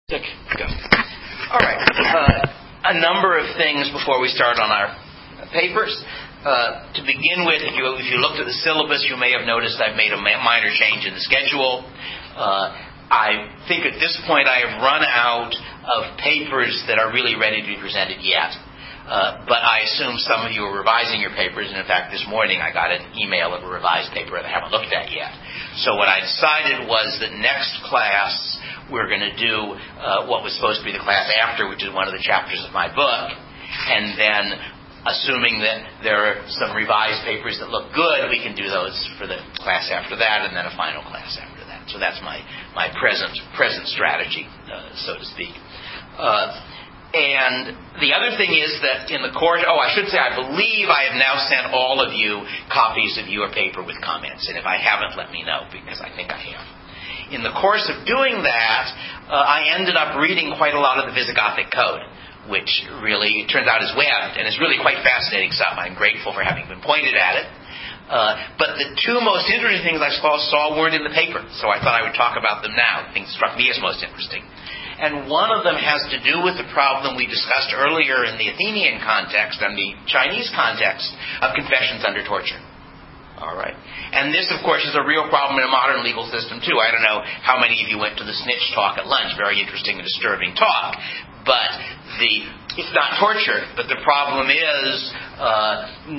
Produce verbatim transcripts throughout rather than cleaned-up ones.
Go. All right. Uh, a number of things before we start on our papers. Uh, to begin with, if you, if you looked at the syllabus, you may have noticed I've made a minor change in the schedule. Uh, I think at this point I have run out of papers that are really ready to be presented yet. Uh, but I assume some of you are revising your papers, and in fact this morning I got an email of a revised paper that I haven't looked at yet. So what I decided was that next class we're going to do uh, what was supposed to be the class after, which is one of the chapters of my book, and then assuming that there are some revised papers that look good, we can do those for the class after that, and then a final class after that. So that's my, my present present strategy, uh, so to speak. Uh, and the other thing is that in the course, oh, I should say, I believe I have now sent all of you copies of your paper with comments, and if I haven't, let me know, because I think I have. In the course of doing that, uh, I ended up reading quite a lot of the Visigothic Code, which really, it turns out, is webbed, and it's really quite fascinating stuff. I'm grateful for having been pointed at it. Uh, but the two most interesting things I saw, saw weren't in the paper, so I thought I would talk about them now. Things struck me as most interesting. And one of them has to do with the problem we discussed earlier in the Athenian context and the Chinese context of confessions under torture. All right. And this, of course, is a real problem in a modern legal system, too. I don't know how many of you went to the snitch talk at lunch. Very interesting and disturbing talk. But the it's not torture. But the problem is uh,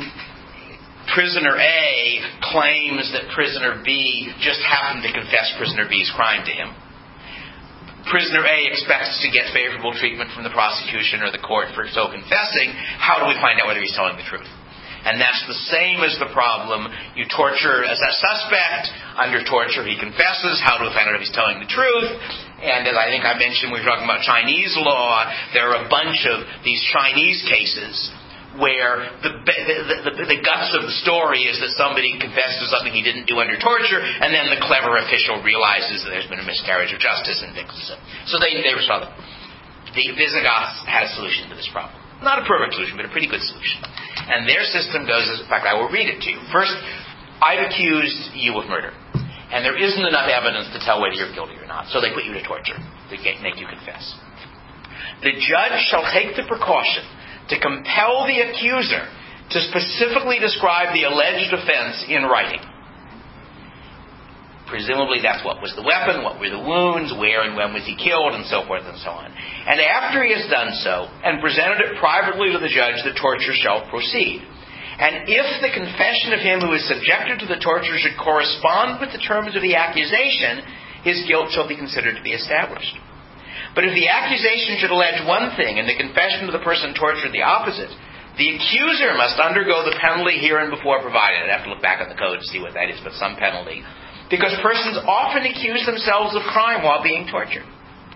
prisoner A claims that prisoner B just happened to confess prisoner B's crime to him. Prisoner A expects to get favorable treatment from the prosecution or the court for so confessing. How do we find out whether he's telling the truth? And that's the same as the problem. You torture as a suspect. Under torture, he confesses. How do we find out if he's telling the truth? And as I think I mentioned when we were talking about Chinese law, there are a bunch of these Chinese cases where the, the, the, the guts of the story is that somebody confesses to something he didn't do under torture, and then the clever official realizes that there's been a miscarriage of justice and fixes it. So they, they saw that. The Visigoths had a solution to this problem. Not a perfect solution, but a pretty good solution. And their system goes, as, in fact, I will read it to you. First, I've accused you of murder. And there isn't enough evidence to tell whether you're guilty or not. So they put you to torture to get, make you confess. The judge shall take the precaution to compel the accuser to specifically describe the alleged offense in writing. Presumably that's what was the weapon, what were the wounds, where and when was he killed, and so forth and so on. And after he has done so, and presented it privately to the judge, the torture shall proceed. And if the confession of him who is subjected to the torture should correspond with the terms of the accusation, his guilt shall be considered to be established. But if the accusation should allege one thing, and the confession of the person tortured the opposite, the accuser must undergo the penalty hereinbefore provided. I'd have to look back at the code to see what that is, but some penalty. Because persons often accuse themselves of crime while being tortured.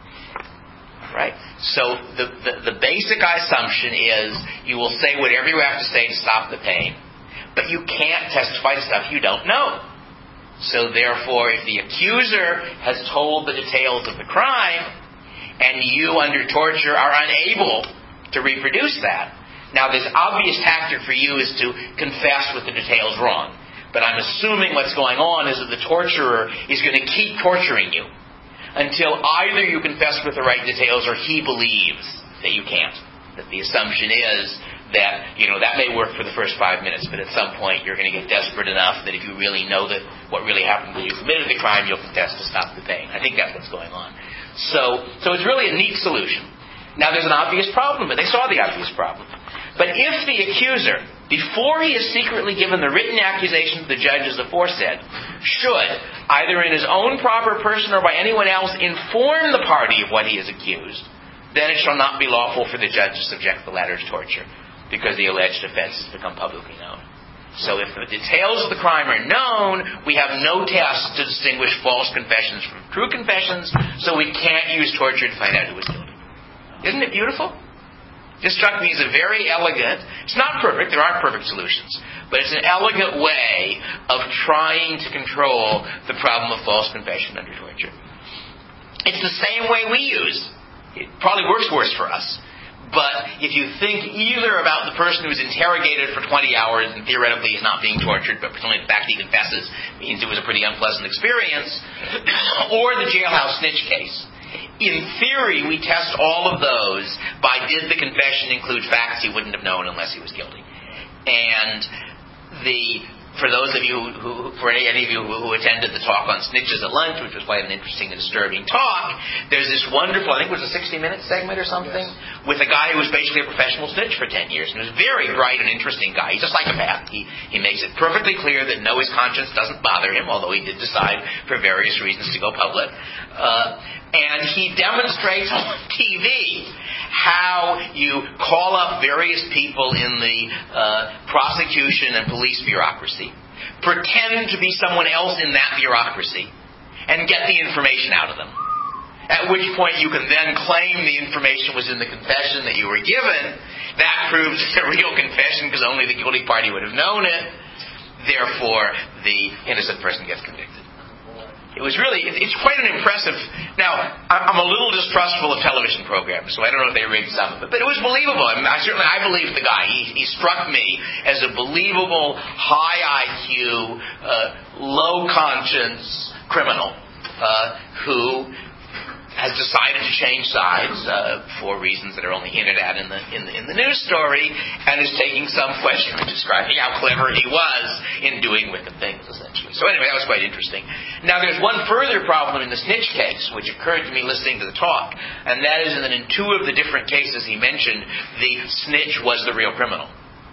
Right? So the, the, the basic assumption is you will say whatever you have to say to stop the pain, but you can't testify to stuff you don't know. So therefore, if the accuser has told the details of the crime, and you under torture are unable to reproduce that, now this obvious tactic for you is to confess with the details wrong. But I'm assuming what's going on is that the torturer is going to keep torturing you until either you confess with the right details or he believes that you can't. That the assumption is that, you know, that may work for the first five minutes, but at some point you're going to get desperate enough that if you really know that what really happened when you committed the crime, you'll confess to stop the pain. I think that's what's going on. So, so it's really a neat solution. Now there's an obvious problem, but they saw the obvious problem. But if the accuser, before he is secretly given the written accusation to the judge as aforesaid, should, either in his own proper person or by anyone else, inform the party of what he is accused, then it shall not be lawful for the judge to subject the latter to torture, because the alleged offense has become publicly known. So if the details of the crime are known, we have no test to distinguish false confessions from true confessions, so we can't use torture to find out who was guilty. Isn't it beautiful? This struck me as a very elegant, it's not perfect, there aren't perfect solutions, but it's an elegant way of trying to control the problem of false confession under torture. It's the same way we use. It probably works worse for us. But if you think either about the person who's interrogated for twenty hours and theoretically is not being tortured, but presumably the fact he confesses means it was a pretty unpleasant experience, or the jailhouse snitch case, in theory, we test all of those by did the confession include facts he wouldn't have known unless he was guilty. And the for those of you who, for any, any of you who, who attended the talk on snitches at lunch, which was quite an interesting and disturbing talk, there's this wonderful, I think it was a sixty-minute segment or something, yes, with a guy who was basically a professional snitch for ten years. And he was a very bright and interesting guy. He's a psychopath. He, he makes it perfectly clear that no, his conscience doesn't bother him, although he did decide for various reasons to go public. Uh, and he demonstrates on T V how you call up various people in the uh, prosecution and police bureaucracy, pretend to be someone else in that bureaucracy, and get the information out of them. At which point you can then claim the information was in the confession that you were given. That proves it's a real confession because only the guilty party would have known it. Therefore, the innocent person gets convicted. It was really, it's quite an impressive, now, I'm a little distrustful of television programs, so I don't know if they rigged some of it, but it was believable. I mean, I certainly, I believed the guy. He, he struck me as a believable, high I Q, uh, low conscience criminal, uh, who has decided to change sides uh, for reasons that are only hinted at in the, in the in the news story, and is taking some question and describing how clever he was in doing wicked things, essentially. So anyway, that was quite interesting. Now, there's one further problem in the snitch case, which occurred to me listening to the talk, and that is that in two of the different cases he mentioned, the snitch was the real criminal.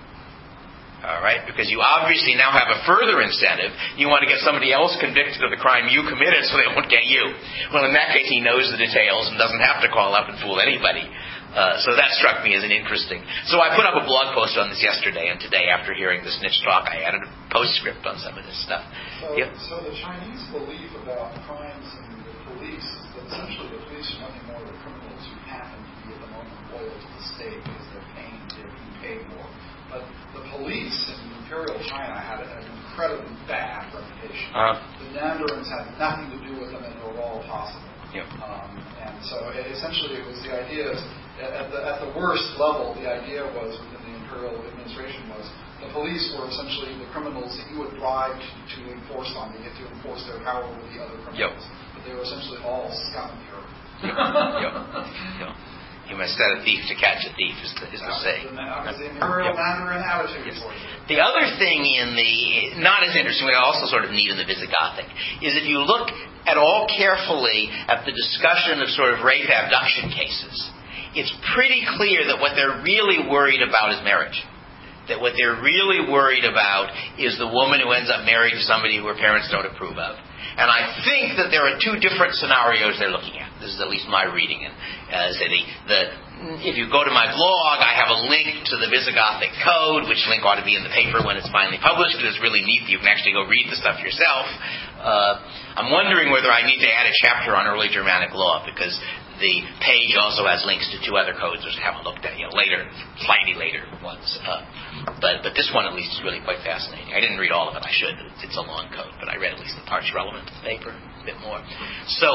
All right, because you obviously now have a further incentive. You want to get somebody else convicted of the crime you committed so they won't get you. Well, in that case, he knows the details and doesn't have to call up and fool anybody. Uh, so that struck me as an interesting. So I put up a blog post on this yesterday, and today, after hearing the snitch talk, I added a postscript on some of this stuff. So, yep. so the Chinese belief about crimes and the police is that essentially the police are nothing more than criminals who happen to be at the moment loyal to the state because they're paying, they're being paid more. But the police in Imperial China had an incredibly bad reputation. Uh, the Mandarins had nothing to do with them, and they were all possible. Yep. Um, and so it, essentially it was the idea, at the, at the worst level, the idea was within the Imperial administration was the police were essentially the criminals that you would bribe to, to enforce on, to get to enforce their power with the other criminals. Yep. But they were essentially all scum here. Yep. Yep. Yep. You must set a thief to catch a thief, is the, is the saying. The Imperial yep. Mandarin attitude. Yes. The other thing in the, not as interesting, but also sort of neat in the Visigothic, is if you look at all carefully at the discussion of sort of rape abduction cases, it's pretty clear that what they're really worried about is marriage. That what they're really worried about is the woman who ends up married to somebody who her parents don't approve of. And I think that there are two different scenarios they're looking at. This is at least my reading. And uh, so the, the, if you go to my blog, I have a link to the Visigothic Code, which link ought to be in the paper when it's finally published, because it's really neat that you can actually go read the stuff yourself. Uh, I'm wondering whether I need to add a chapter on early Germanic law, because the page also has links to two other codes which I haven't looked at, you know, later, slightly later ones. Uh, but but this one at least is really quite fascinating. I didn't read all of it. I should. It's, it's a long code, but I read at least the parts relevant to the paper a bit more. So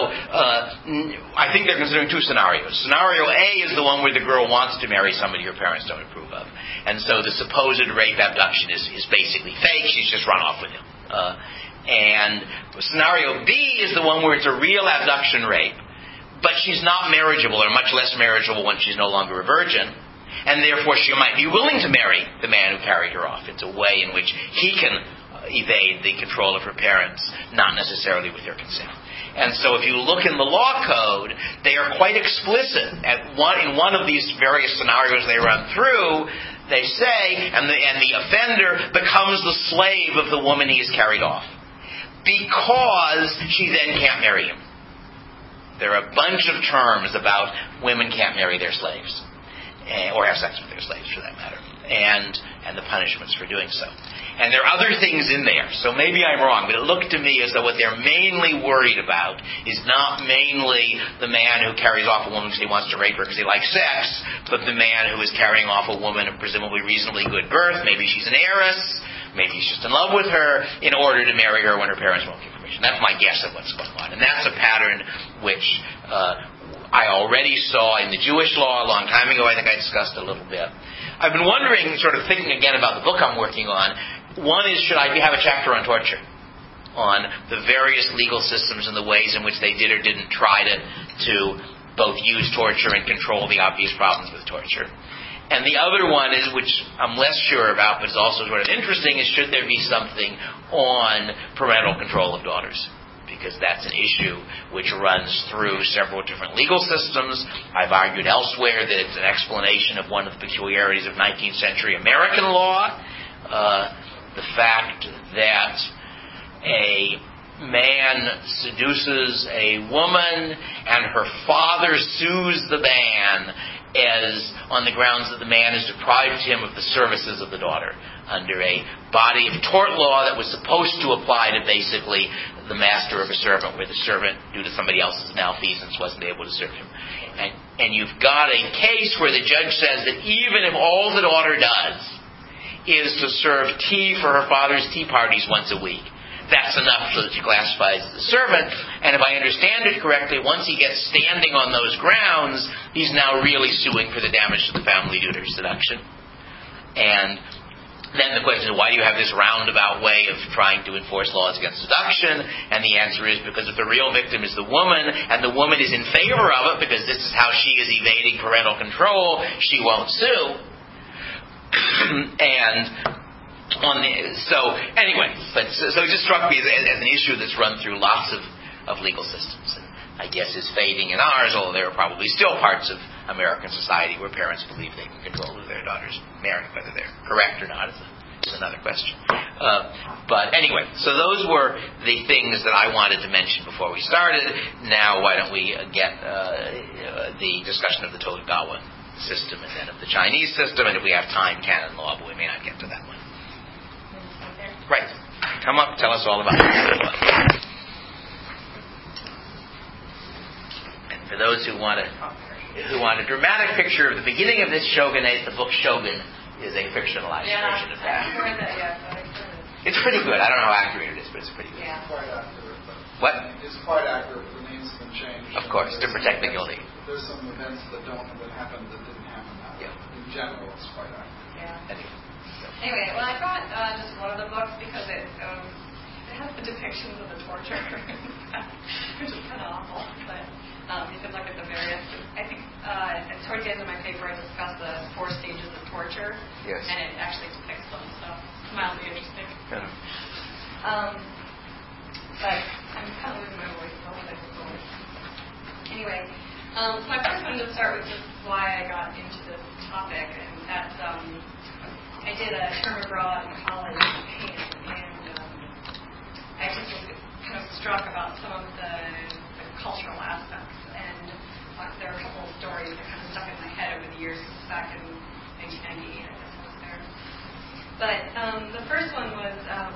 uh, I think they're considering two scenarios. Scenario A is the one where the girl wants to marry somebody her parents don't approve of, and so the supposed rape abduction is, is basically fake. She's just run off with him. Uh, and scenario B is the one where it's a real abduction rape, but she's not marriageable, or much less marriageable when she's no longer a virgin, and therefore she might be willing to marry the man who carried her off. It's a way in which he can evade the control of her parents, not necessarily with their consent. And so if you look in the law code, they are quite explicit. At one, in one of these various scenarios they run through, they say, and the, and the offender becomes the slave of the woman he has carried off, because she then can't marry him. There are a bunch of terms about women can't marry their slaves, or have sex with their slaves, for that matter, and and the punishments for doing so. And there are other things in there, so maybe I'm wrong, but it looked to me as though what they're mainly worried about is not mainly the man who carries off a woman because he wants to rape her because he likes sex, but the man who is carrying off a woman of presumably reasonably good birth. Maybe she's an heiress, maybe he's just in love with her, in order to marry her when her parents won't give permission. That's my guess of what's going on. And that's a pattern which uh, I already saw in the Jewish law a long time ago. I think I discussed a little bit. I've been wondering, sort of thinking again about the book I'm working on. One is, should I have a chapter on torture? On the various legal systems and the ways in which they did or didn't try to, to both use torture and control the obvious problems with torture. And the other one is, which I'm less sure about, but is also sort of interesting, is should there be something on parental control of daughters? Because that's an issue which runs through several different legal systems. I've argued elsewhere that it's an explanation of one of the peculiarities of nineteenth century American law, uh, the fact that a man seduces a woman and her father sues the man as on the grounds that the man has deprived him of the services of the daughter under a body of tort law that was supposed to apply to basically the master of a servant, where the servant, due to somebody else's malfeasance, wasn't able to serve him. And, and you've got a case where the judge says that even if all the daughter does is to serve tea for her father's tea parties once a week, that's enough so that she classifies as a servant. And if I understand it correctly, once he gets standing on those grounds, he's now really suing for the damage to the family due to seduction. And then the question is, why do you have this roundabout way of trying to enforce laws against seduction? And the answer is because if the real victim is the woman, and the woman is in favor of it because this is how she is evading parental control, she won't sue. and On the, so anyway, but so, so it just struck me as, as an issue that's run through lots of, of legal systems, and I guess is fading in ours, although there are probably still parts of American society where parents believe they can control who their daughters marry, whether they're correct or not is, a, is another question. Uh, but anyway, so those were the things that I wanted to mention before we started. Now why don't we get uh, the discussion of the Tokugawa system and then of the Chinese system, and if we have time, canon law, but we may not get to that one. Right. Come up, tell us all about it. And for those who want a, who want a dramatic picture of the beginning of this shogunate, the book Shogun is a fictionalized yeah, version of that. I've heard that, yeah, but I've heard it. It's pretty good. I don't know how accurate it is, but it's pretty good. Yeah. It's quite accurate. But What? It's quite accurate, but the names have been changed. Of course, to protect the guilty. There's some events that don't that happened that didn't happen that way. Yeah. In general, it's quite accurate. Yeah. Anyway. Anyway, well, I brought uh, just one of the books because it um, it has the depictions of the torture, which is kind of awful. But um, you can look at the various. I think uh, towards the end of my paper, I discussed the four stages of torture, Yes. and it actually depicts them. So it's mildly interesting. Yeah. Um, but I'm kind of losing my voice. So I'll let it go. Anyway, um, so I first wanted to start with just why I got into this topic, and that's. Um, I did a term abroad in college in Japan, and um, I just was kind of struck about some of the, the cultural aspects. And uh, there are a couple of stories that kind of stuck in my head over the years. Back in nineteen ninety-eight, I guess I was there. But um, the first one was um,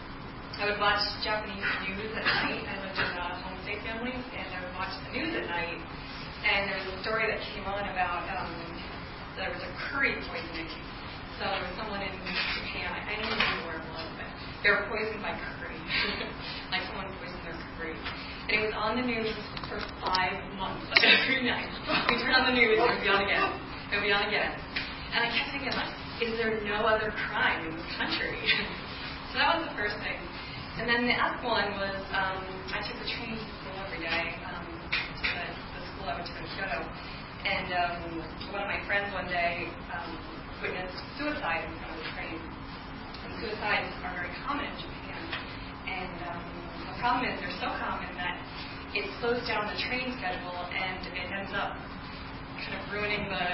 I would watch Japanese news at night. I lived in a homestay family, and I would watch the news at night. And there was a story that came on about um, there was a curry poisoning. So there was someone in Japan, I didn't even know where it was, but they were poisoned by curry. Like someone poisoned their curry. And it was on the news for five months, like every night. We turn on the news, it would be on again. It would be on again. And I kept thinking, like, is there no other crime in this country? So that was the first thing. And then the other one was, um, I took the train to school every day, um, to the, the school I went to in Kyoto. And um, one of my friends one day, um, witnessed suicide in front of the train. And suicides are very common in Japan. And um, the problem is they're so common that it slows down the train schedule and it ends up kind of ruining the,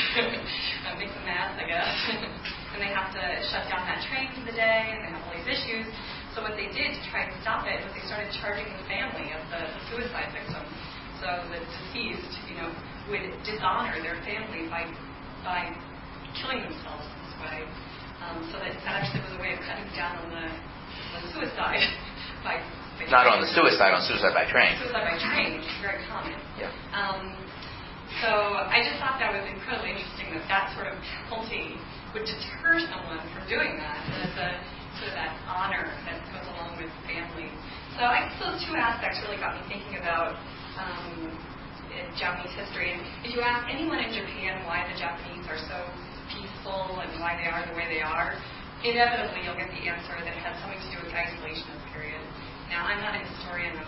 uh, makes a mess, I guess. And they have to shut down that train for the day, and they have all these issues. So what they did to try and stop it was they started charging the family of the, the suicide victim. So the deceased, you know, would dishonor their family by by killing themselves this way. Um, so that, that actually was a way of cutting down on the, the suicide by, by Not on the suicide, on suicide by train. Suicide by train, which is very common. Yeah. Um, so I just thought that was incredibly interesting that that sort of penalty would deter someone from doing that. And it's a sort of that honor that goes along with family. So I guess those two aspects really got me thinking about um, Japanese history. And if you ask anyone in Japan why the Japanese are so peaceful and why they are the way they are, inevitably you'll get the answer that has something to do with the isolationist period. Now, I'm not a historian of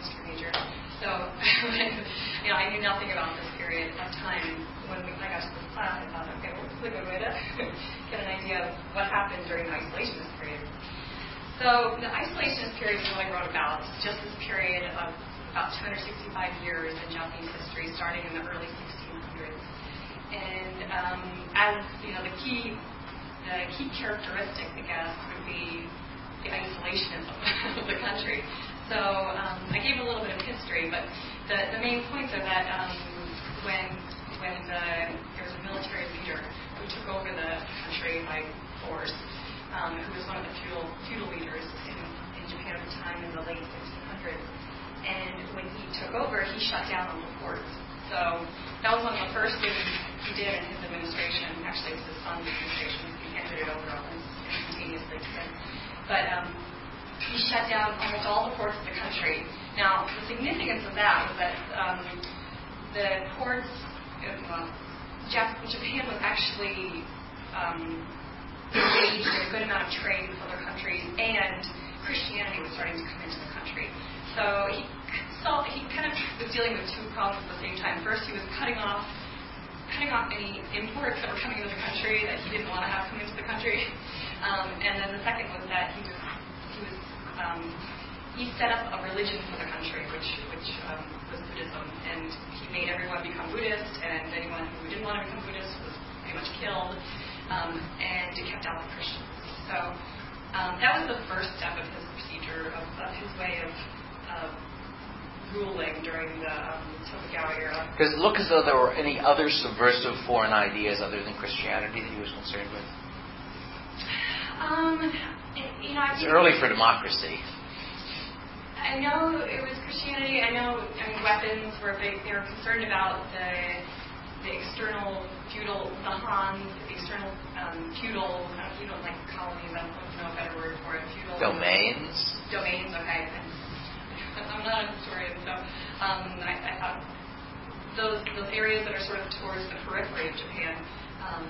history major. So, you know, I knew nothing about this period at the time. When we, I got to this class, I thought, okay, well, this is a good way to get an idea of what happened during the isolationist period. So the isolationist period is what I wrote about. It's just this period of about two hundred sixty-five years in Japanese history, starting in the early sixteen hundreds. And um, as, you know, the key, the key characteristic, I guess, would be the isolationism of the country. So um, I gave a little bit of history, but the, the main points are that um, when when the, there was a military leader who took over the country by force, um, who was one of the feudal, feudal leaders in, in Japan at the time in the late sixteen hundreds. And when he took over, he shut down all the ports. So that was one of the first things he did in his administration. Actually, it was his son's administration. He handed it over instantaneously to him. But um, he shut down almost all the ports of the country. Now, the significance of that was that um, the ports, well, Jap- Japan was actually um, engaged in a good amount of trade with other countries, and Christianity was starting to come into the country. So he saw, he kind of was dealing with two problems at the same time. First, he was cutting off cutting off any imports that were coming into the country that he didn't want to have come into the country. Um, and then the second was that he was he was um, he set up a religion for the country, which which um, was Buddhism, and he made everyone become Buddhist, and anyone who didn't want to become Buddhist was pretty much killed, um, and he kept out the Christians. So um, that was the first step of his procedure, of, of his way of uh, ruling during the um, Tokugawa era. Does it look as though there were any other subversive foreign ideas other than Christianity that he was concerned with? Um, you know, I it's early for democracy. I know it was Christianity. I know, I mean, weapons were big. They were concerned about the the external feudal, the Hans, the external um, feudal, uh, feudal like colonies. I don't know a better word for it. Feudal domains. Domains. Okay. I'm not a historian, so um, I, I thought those those areas that are sort of towards the periphery of Japan um,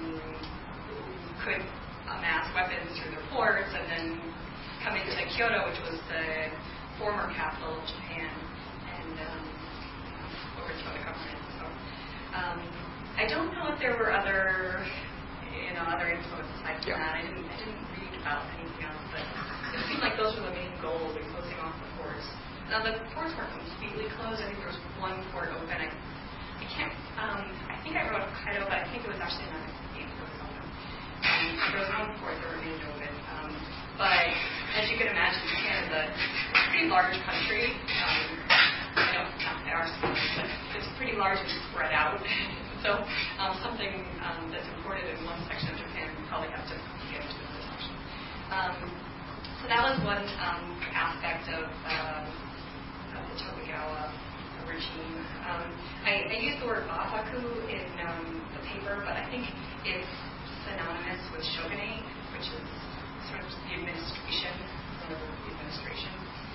could amass weapons through their ports and then come into Kyoto, which was the former capital of Japan, and um, overthrow the government. So um, I don't know if there were other, you know, other influences aside from yeah. that. I didn't I didn't read about anything else, but it seemed like those were the main goals in closing off the ports. Now, the ports weren't completely closed. I think there was one port open. I, I can't, um, I think I wrote Hokkaido, but I think it was actually not it was open. Um, there was one port that remained open. Um, but as you can imagine, Japan is a pretty large country. Um, I don't count our cities, but it's pretty large and spread out. So um, something um, that's imported in one section of Japan would probably have to get into another section. Um, so that was one um, aspect of um, the Tokugawa regime. Um, I, I use the word Basaku in um, the paper, but I think it's synonymous with shogunate, which is sort of the administration, the administration.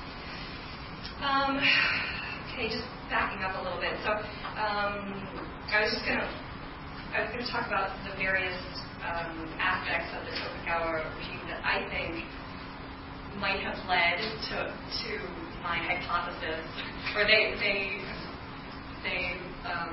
Um, okay, just backing up a little bit. So um, I was just going to I was going to talk about the various um, aspects of the Tokugawa regime that I think might have led to to my hypothesis, or they they they um,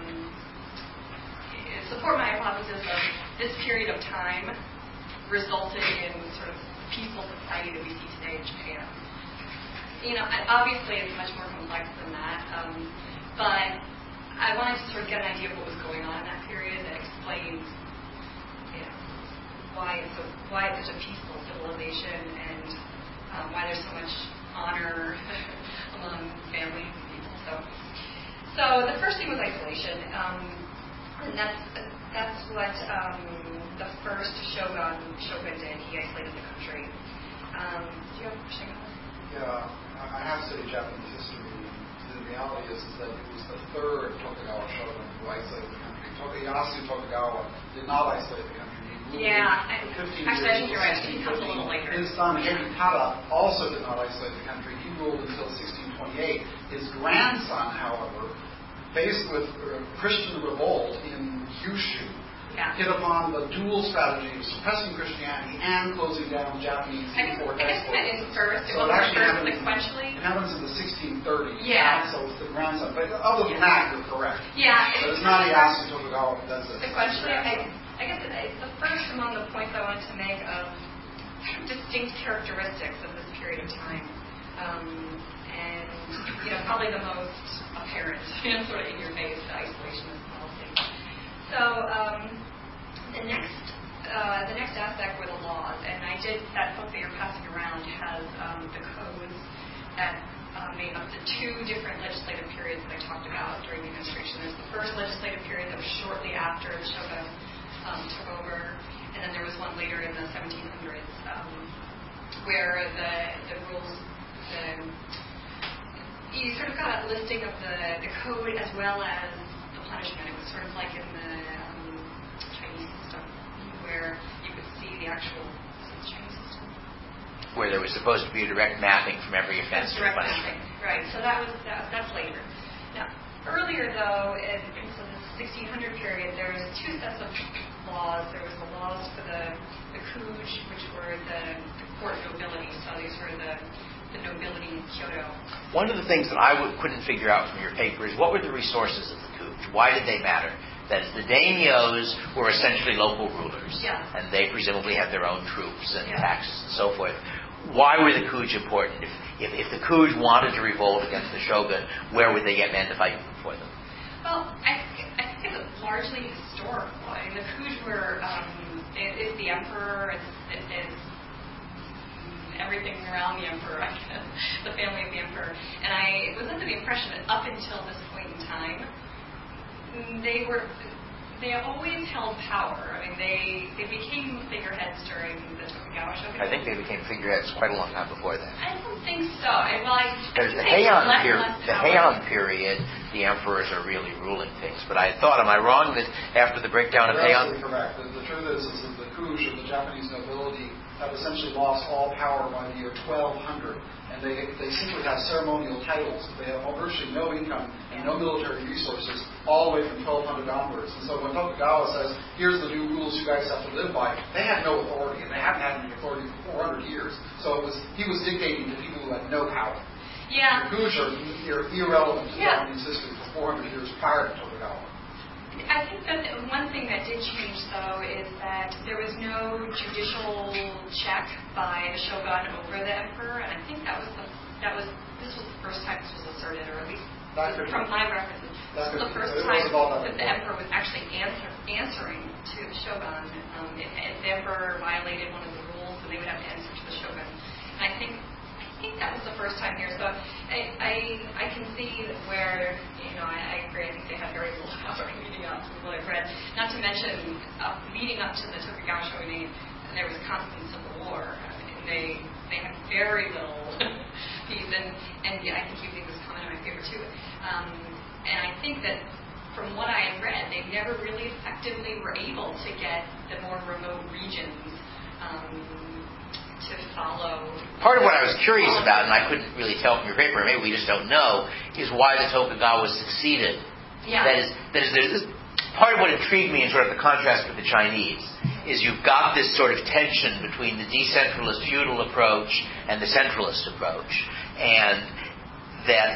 support my hypothesis of this period of time resulted in sort of peaceful society that we see today in Japan. You know, obviously it's much more complex than that, um, but I wanted to sort of get an idea of what was going on in that period that explains, you know, why it's a, why it's such a peaceful civilization and Um, why there's so much honor among families and people. So, so the first thing was isolation, um, and that's that's what um, the first shogun shogun did. He isolated the country. Um, do you have a question? Yeah, I have studied Japanese history. The reality is, is that it was the third Tokugawa shogun who isolated the country. Tokuyasu Tokugawa did not isolate the country. Yeah, I, actually, I think you're right. He comes a little later. His son, Hidetada, also did not isolate the country. He ruled until sixteen twenty-eight. His grandson, however, faced with a Christian revolt in Kyushu, yeah. hit upon the dual strategy of suppressing Christianity and closing down Japanese I guess, import I guess export. that is first. It So it wasn't actually first happens, sequentially. it happens in the sixteen thirties. Yeah. So it's the grandson. But other than that, you're correct. Yeah. But it's not Ieyasu Tokugawa who does this. Sequentially, I, I guess it's the first among the points I wanted to make of distinct characteristics of this period of time. Um, and, you know, probably the most apparent, you know, sort of in your face, the isolationist policy. So, um, the next uh, the next aspect were the laws, and I did, that book that you're passing around has um, the codes that uh, made up the two different legislative periods that I talked about during the administration. There's the first legislative period that was shortly after the shogun um, took over, and then there was one later in the seventeen hundreds um, where the the rules, the, you sort of got a listing of the, the code as well as the punishment. It was sort of like in the um, Chinese system where you could see the actual Chinese system. Where there was supposed to be a direct mapping from every offense to direct punishment. mapping, right? So that was that, that's later. Now, earlier though, in, in so the sixteen hundred period, there was two sets of laws. There was the laws for the the Kuge, which were the, the court nobility. So these were the the nobility in Kyoto. One of the things that I would, couldn't figure out from your paper is what were the resources of the Kuge? Why did they matter? That is, the daimyos were essentially local rulers, yeah. and they presumably had their own troops and yeah. taxes and so forth. Why were the Kuge important? If, if, if the Kuge wanted to revolt against the shogun, where would they get men to fight for them? Well, I, I think it's largely historical. I mean, the Kuge were, um, it, it's the emperor, it's, it, it's everything around the emperor, I guess, the family of the emperor. And I was under the impression that up until this point in time, they were, they always held power. I mean, they they became figureheads during the Tokugawa shogunate. I think they became figureheads quite a long time before that. I don't think so. I, well, I, There's I the think Heian less, period. less The power. Heian period, the emperors are really ruling things. But I thought, am I wrong that after the breakdown of You're Heian? absolutely correct. The, the truth is, is that the Kuge, or the Japanese nobility, have essentially lost all power by the year twelve hundred. And they, they simply have ceremonial titles. They have virtually no income and no military resources all the way from twelve hundred onwards. And so when Tokugawa says, here's the new rules you guys have to live by, they had no authority, and they haven't had any authority for four hundred years. So it was he was dictating to people who had no power. Yeah. The Kuge are irrelevant to Yeah. Japanese history for four hundred years prior to Tokugawa. I think that one thing that did change, though, is that there was no judicial check by the shogun over the emperor, and I think that was the that was this was the first time this was asserted, or at least That could from be. my references, this was the first it time that, that the emperor was actually answer, answering to the shogun. Um, if, if the emperor violated one of the rules, then they would have to answer to the shogun. And I think. I think that was the first time here. So I I, I can see where, you know, I, I agree. I think they had very little power leading up to what I've read. Not to mention, uh, leading up to the Tokugawa shogunate, there was constant civil war. I mean, they they had very little peace. And, and yeah, I think you made this comment in my paper too. Um, and I think that from what I had read, they never really effectively were able to get the more remote regions um, to follow. Part of what I was curious about, and I couldn't really tell from your paper, maybe we just don't know, is why the Tokugawa succeeded. Yeah. That is, that is, there's, part of what intrigued me in sort of the contrast with the Chinese is you've got this sort of tension between the decentralist feudal approach and the centralist approach, and that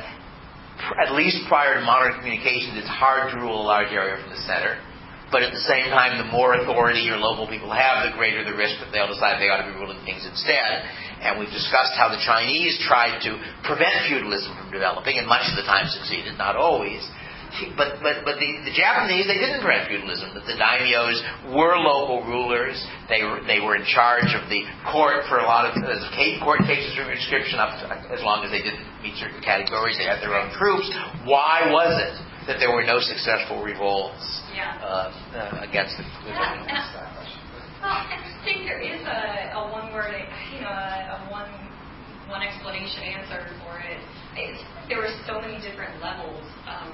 at least prior to modern communications, it's hard to rule a large area from the center. But at the same time, the more authority your local people have, the greater the risk that they'll decide they ought to be ruling things instead. And we've discussed how the Chinese tried to prevent feudalism from developing, and much of the time succeeded, not always. But but but the, the Japanese, they didn't prevent feudalism. That the daimyos were local rulers. They were they were in charge of the court for a lot of as court cases from your description up to, as long as they didn't meet certain categories. They had their own troops. Why was it that there were no successful revolts Yeah. uh, uh, against the, the Yeah, and I- Well, I just think there is a, a one-word, you know, a, a one one explanation answer for it. It's, there were so many different levels. Um,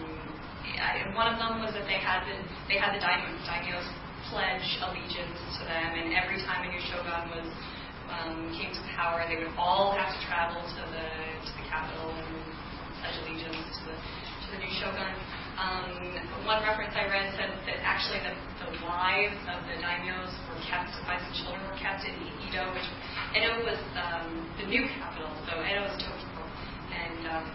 I, one of them was that they had the they had the daimyos, daimyos pledge allegiance to them, and every time a new shogun was um, came to power, they would all have to travel to the to the capital and pledge allegiance to the to the new shogun. Um, one reference I read said that actually the, the why wives of the daimyos were kept, wives and children were kept in Edo, which Edo was um, the new capital, so Edo is Tokyo, and um,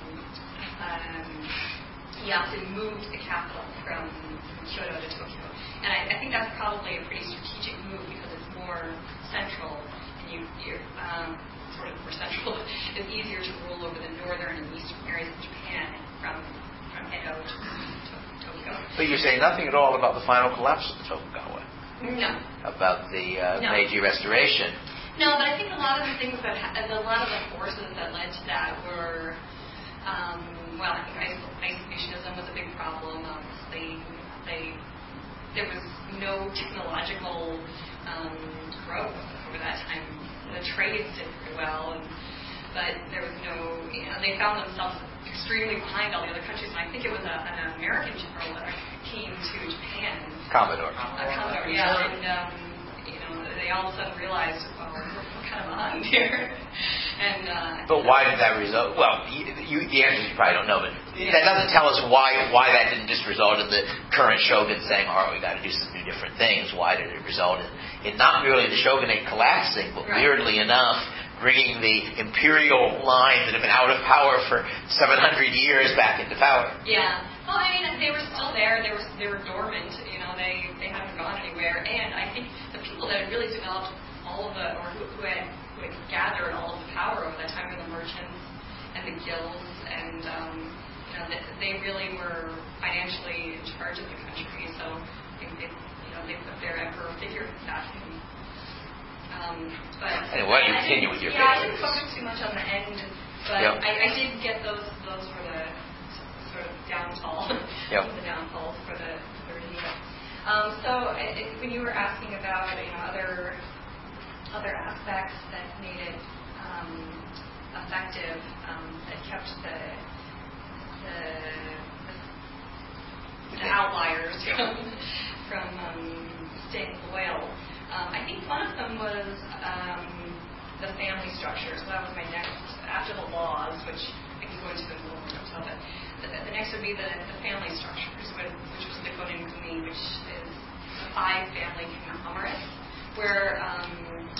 um, Ieyasu moved the capital from, from Kyoto to Tokyo. And I, I think that's probably a pretty strategic move because it's more central, and you, you're um, sort of more central. It's easier to rule over the northern and eastern areas of Japan from from Edo to, to Tokyo. But you say nothing at all about the final collapse of the Tokugawa. No. About the uh, no. Meiji Restoration. No, but I think a lot of the things that, ha- a lot of the forces that led to that were, um, well, I think isol- isolationism was a big problem. Obviously, they, there was no technological um, growth over that time. The trades did very well, and, but there was no, you know, they found themselves extremely behind all the other countries. And I think it was a, an American general that came to Japan. Commodore. Uh, Commodore, yeah, and um, you know, they all of a sudden realized, well, we're, we're kind of behind here. And uh, but why did that result? Well, you, you, the answer you probably don't know, but that doesn't tell us why why that didn't just result in the current shogun saying, "All right, we got to do some new different things." Why did it result in, in not merely the shogunate collapsing, but right. weirdly enough, bringing the imperial lines that have been out of power for seven hundred years back into power? Yeah. Well, I mean, they were still there. They were they were dormant. You know, they they hadn't gone anywhere. And I think the people that had really developed all of the, or who, who had who had gathered all of the power over that time were the merchants and the guilds, and um, you know, they, they really were financially in charge of the country. So they, they you know they put their emperor figure back in. Um, but anyway, you continue with your yeah, figure. I didn't focus too much on the end, but yep. I, I did get those those were the sort of downfall, yep. the downfalls for the for the um, so it, when you were asking about you know other other aspects that made it um, effective, um, that kept the the, the, the outliers from from um, staying loyal. Um, I think one of them was um, the family structure. So that was my next after the laws, which I can go into in a little more detail, but the, the next would be the, the family structures, which was the Gonin Gumi, which is a five-family conglomerate, where, um,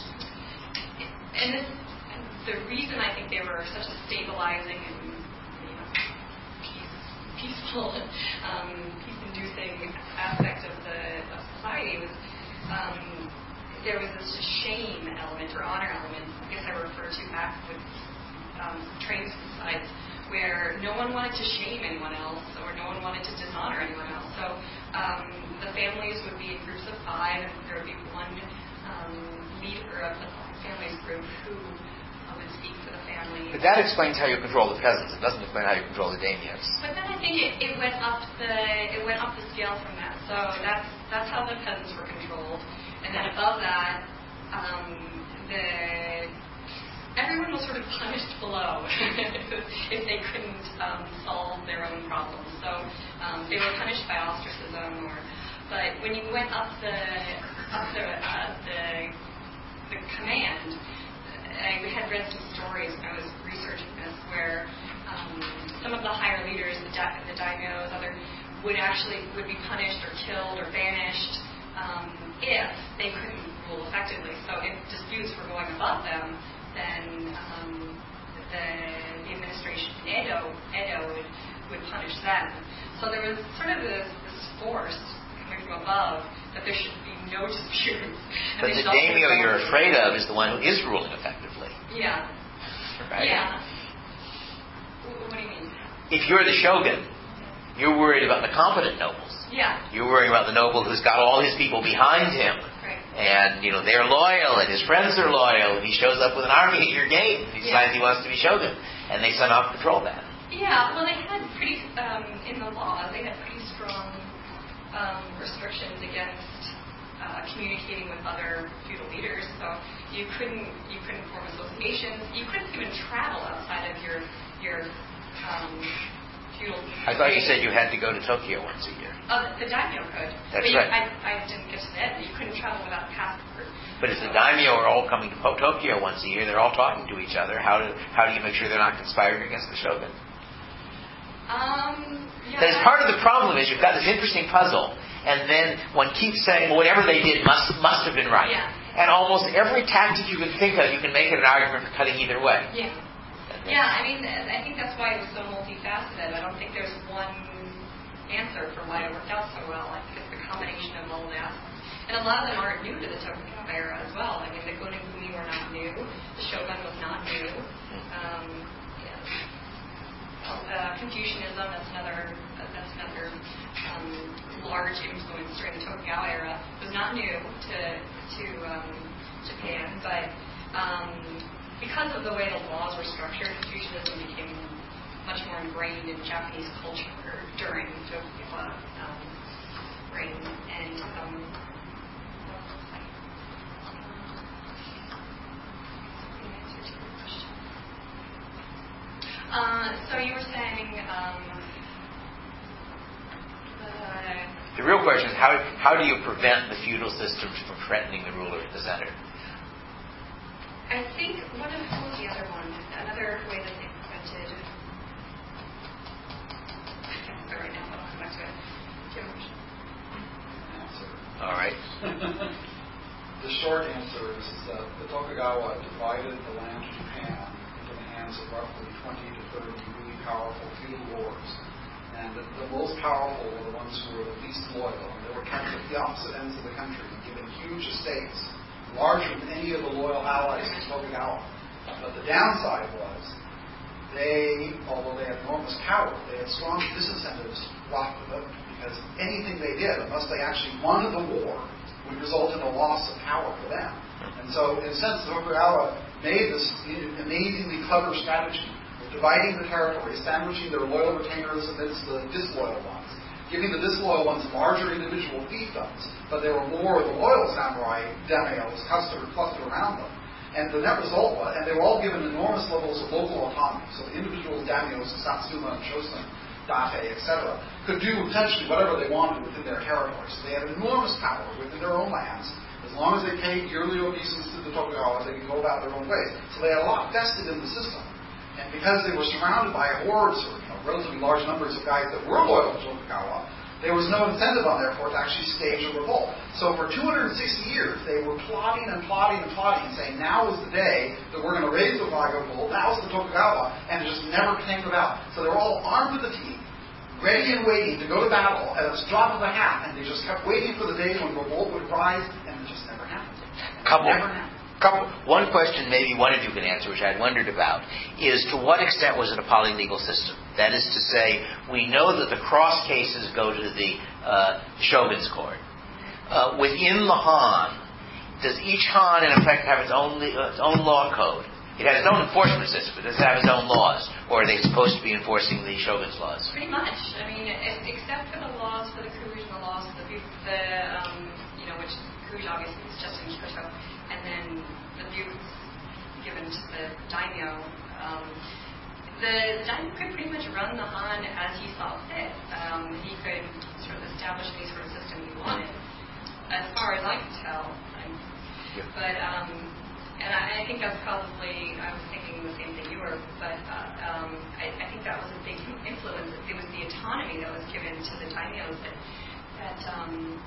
and this, and the reason I think they were such a stabilizing and you know, peace, peaceful, um, peace-inducing aspect of the of society was um, there was this shame element or honor element, I guess I refer to back with um, trade sites, where no one wanted to shame anyone else or no one wanted to dishonor anyone else. So um, the families would be in groups of five, and there would be one um, leader of the family's group who uh, would speak for the family. But that explains how you control the peasants. It doesn't explain how you control the daimyos. But then I think it, it went up the it went up the scale from that. So that's that's how the peasants were controlled, and then above that, um, the everyone was sort of punished below if they couldn't um, solve their own problems. So um, they were punished by ostracism, or but when you went up the up the uh, the, the command, I had read some stories when I was researching this where um, some of the higher leaders, the, da- the daimyos, other would actually would be punished or killed or banished um, if they couldn't rule effectively. So if disputes were going above them, then um, the, the administration in Edo, Edo would, would punish them. So there was sort of this, this force coming from above that there should be no disputes. But the daimyo you're afraid of is the one who is ruling effectively. Yeah. Right? Yeah. What do you mean? If you're the shogun, you're worried about the competent nobles. Yeah. You're worrying about the noble who's got all his people behind him. Right. And, you know, they're loyal, and his friends are loyal, and he shows up with an army at your gate, and he decides yeah. he wants to be shogun. And they somehow control that. Yeah, well, they had pretty, um, in the law, they had pretty strong um, restrictions against uh, communicating with other feudal leaders. So you couldn't, you couldn't form associations. You couldn't even travel outside of your, your um, feudal. I thought you said you had to go to Tokyo once a year. Oh, the daimyo could. That's but you, right. I, I didn't get to that. You couldn't travel without a passport. But if the daimyo are all coming to Tokyo once a year, they're all talking to each other. How do how do you make sure they're not conspiring against the shogun? Um, yeah, Because part of the problem is you've got this interesting puzzle, And then one keeps saying, well, whatever they did must must have been right. Yeah. And almost every tactic you can think of, you can make it an argument for cutting either way. Yeah. Yeah, I mean, I think that's why it was so multifaceted. I don't think there's one answer for why it worked out so well. I think it's the combination of all the aspects. And a lot of them aren't new to the Tokugawa era as well. I mean, the Gonegumi were not new. The Shogun was not new. Um, yeah. uh, Confucianism, that's another, uh, that's another um, large influence during the Tokugawa era, was not new to, to um, Japan, but um, because of the way the laws were structured, Confucianism became much more ingrained in Japanese culture during Tokugawa um, reign. And um, uh, so you were saying um, uh, the real question is how how do you prevent the feudal systems from threatening the ruler at the center? I think what was the other one? Another way that they prevented. I can't remember right now, but I'll come back to it. Do you have a question? Answer. All right. The short answer is that the Tokugawa divided the land of Japan into the hands of roughly twenty to thirty really powerful feudal lords. And the, the most powerful were the ones who were the least loyal. And they were kept at the opposite ends of the country and given huge estates, larger than any of the loyal allies of Tokugawa. But the downside was, they, although they had enormous power, they had strong disincentives to rock the boat, because anything they did, unless they actually won the war, would result in a loss of power for them. And so, in a sense, the Tokugawa made this amazingly clever strategy of dividing the territory, establishing their loyal retainers amidst the disloyal ones, giving the disloyal ones larger individual fiefdoms, but there were more of the loyal samurai daimyos clustered, clustered around them. And the net result was, and they were all given enormous levels of local autonomy, so the individual daimyos, Satsuma and Shosun, Date, et cetera, could do essentially whatever they wanted within their territory. So they had enormous power within their own lands. As long as they paid yearly obeisance to the Tokugawa, they could go about their own ways. So they had a lot vested in the system. And because they were surrounded by hordes, or you know, relatively large numbers of guys that were loyal to Tokugawa, there was no incentive on their part to actually stage a revolt. So for two hundred sixty years, they were plotting and plotting and plotting, saying, now is the day that we're going to raise the flag of revolt, now is the Tokugawa, and it just never came about. So they were all armed to the teeth, ready and waiting to go to battle at a drop of a hat, and they just kept waiting for the day when revolt would rise, and it just never happened. Couple. Never happened. Couple. One question maybe one of you can answer, which I'd wondered about, is to what extent was it a polylegal system? That is to say, we know that the cross cases go to the uh, shogun's court. Uh, within the Han, does each Han in effect have its own, uh, its own law code? It has its own enforcement system, but does it have its own laws? Or are they supposed to be enforcing the shogun's laws? Pretty much. I mean, except for the laws for the Kuge and the laws for the, the um, you know, which Kuge obviously is just in Kyoto, and then the bukes given to the daimyo. Um, the daimyo could pretty much run the Han as he saw fit. Um, he could sort of establish any sort of system he wanted, as far as I can tell. I'm, yeah. But um, and I, I think that's probably, I was thinking the same thing you were, but uh, um, I, I think that was a big influence. It was the autonomy that was given to the daimyos that, that um,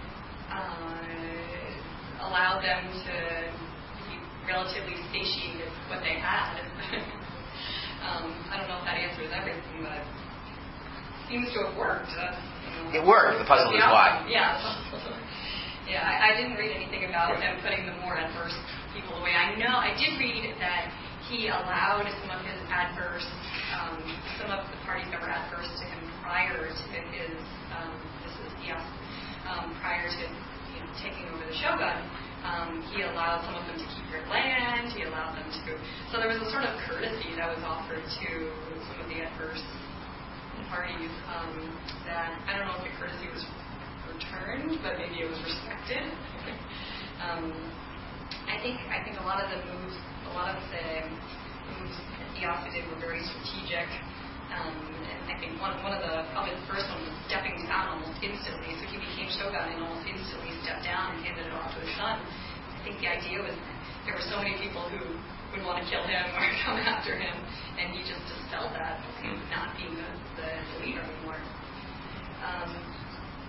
uh, allowed them to be relatively satiated with what they had. um, I don't know if that answers everything, but it seems to have worked. Uh, you know, it worked. The puzzle is why. Yeah. Yeah, I, I didn't read anything about them putting the more adverse people away. I know, I did read that he allowed some of his adverse, um, some of the parties that were adverse to him prior to his, um, this is, yes, um, prior to you know, taking over the shogun. Um, he allowed some of them to keep their land, he allowed them to, so there was a sort of courtesy that was offered to some of the adverse parties um, that, I don't know if the courtesy was returned, but maybe it was respected. um, I think I think a lot of the moves, a lot of the moves that Ieyasu did were very strategic. Um, and I think one one of the probably the first one was stepping down almost instantly. So he became shogun and almost instantly stepped down and handed it off to his son. I think the idea was there were so many people who would want to kill him or come after him, and he just dispelled that, not being the, the, the leader anymore. Um,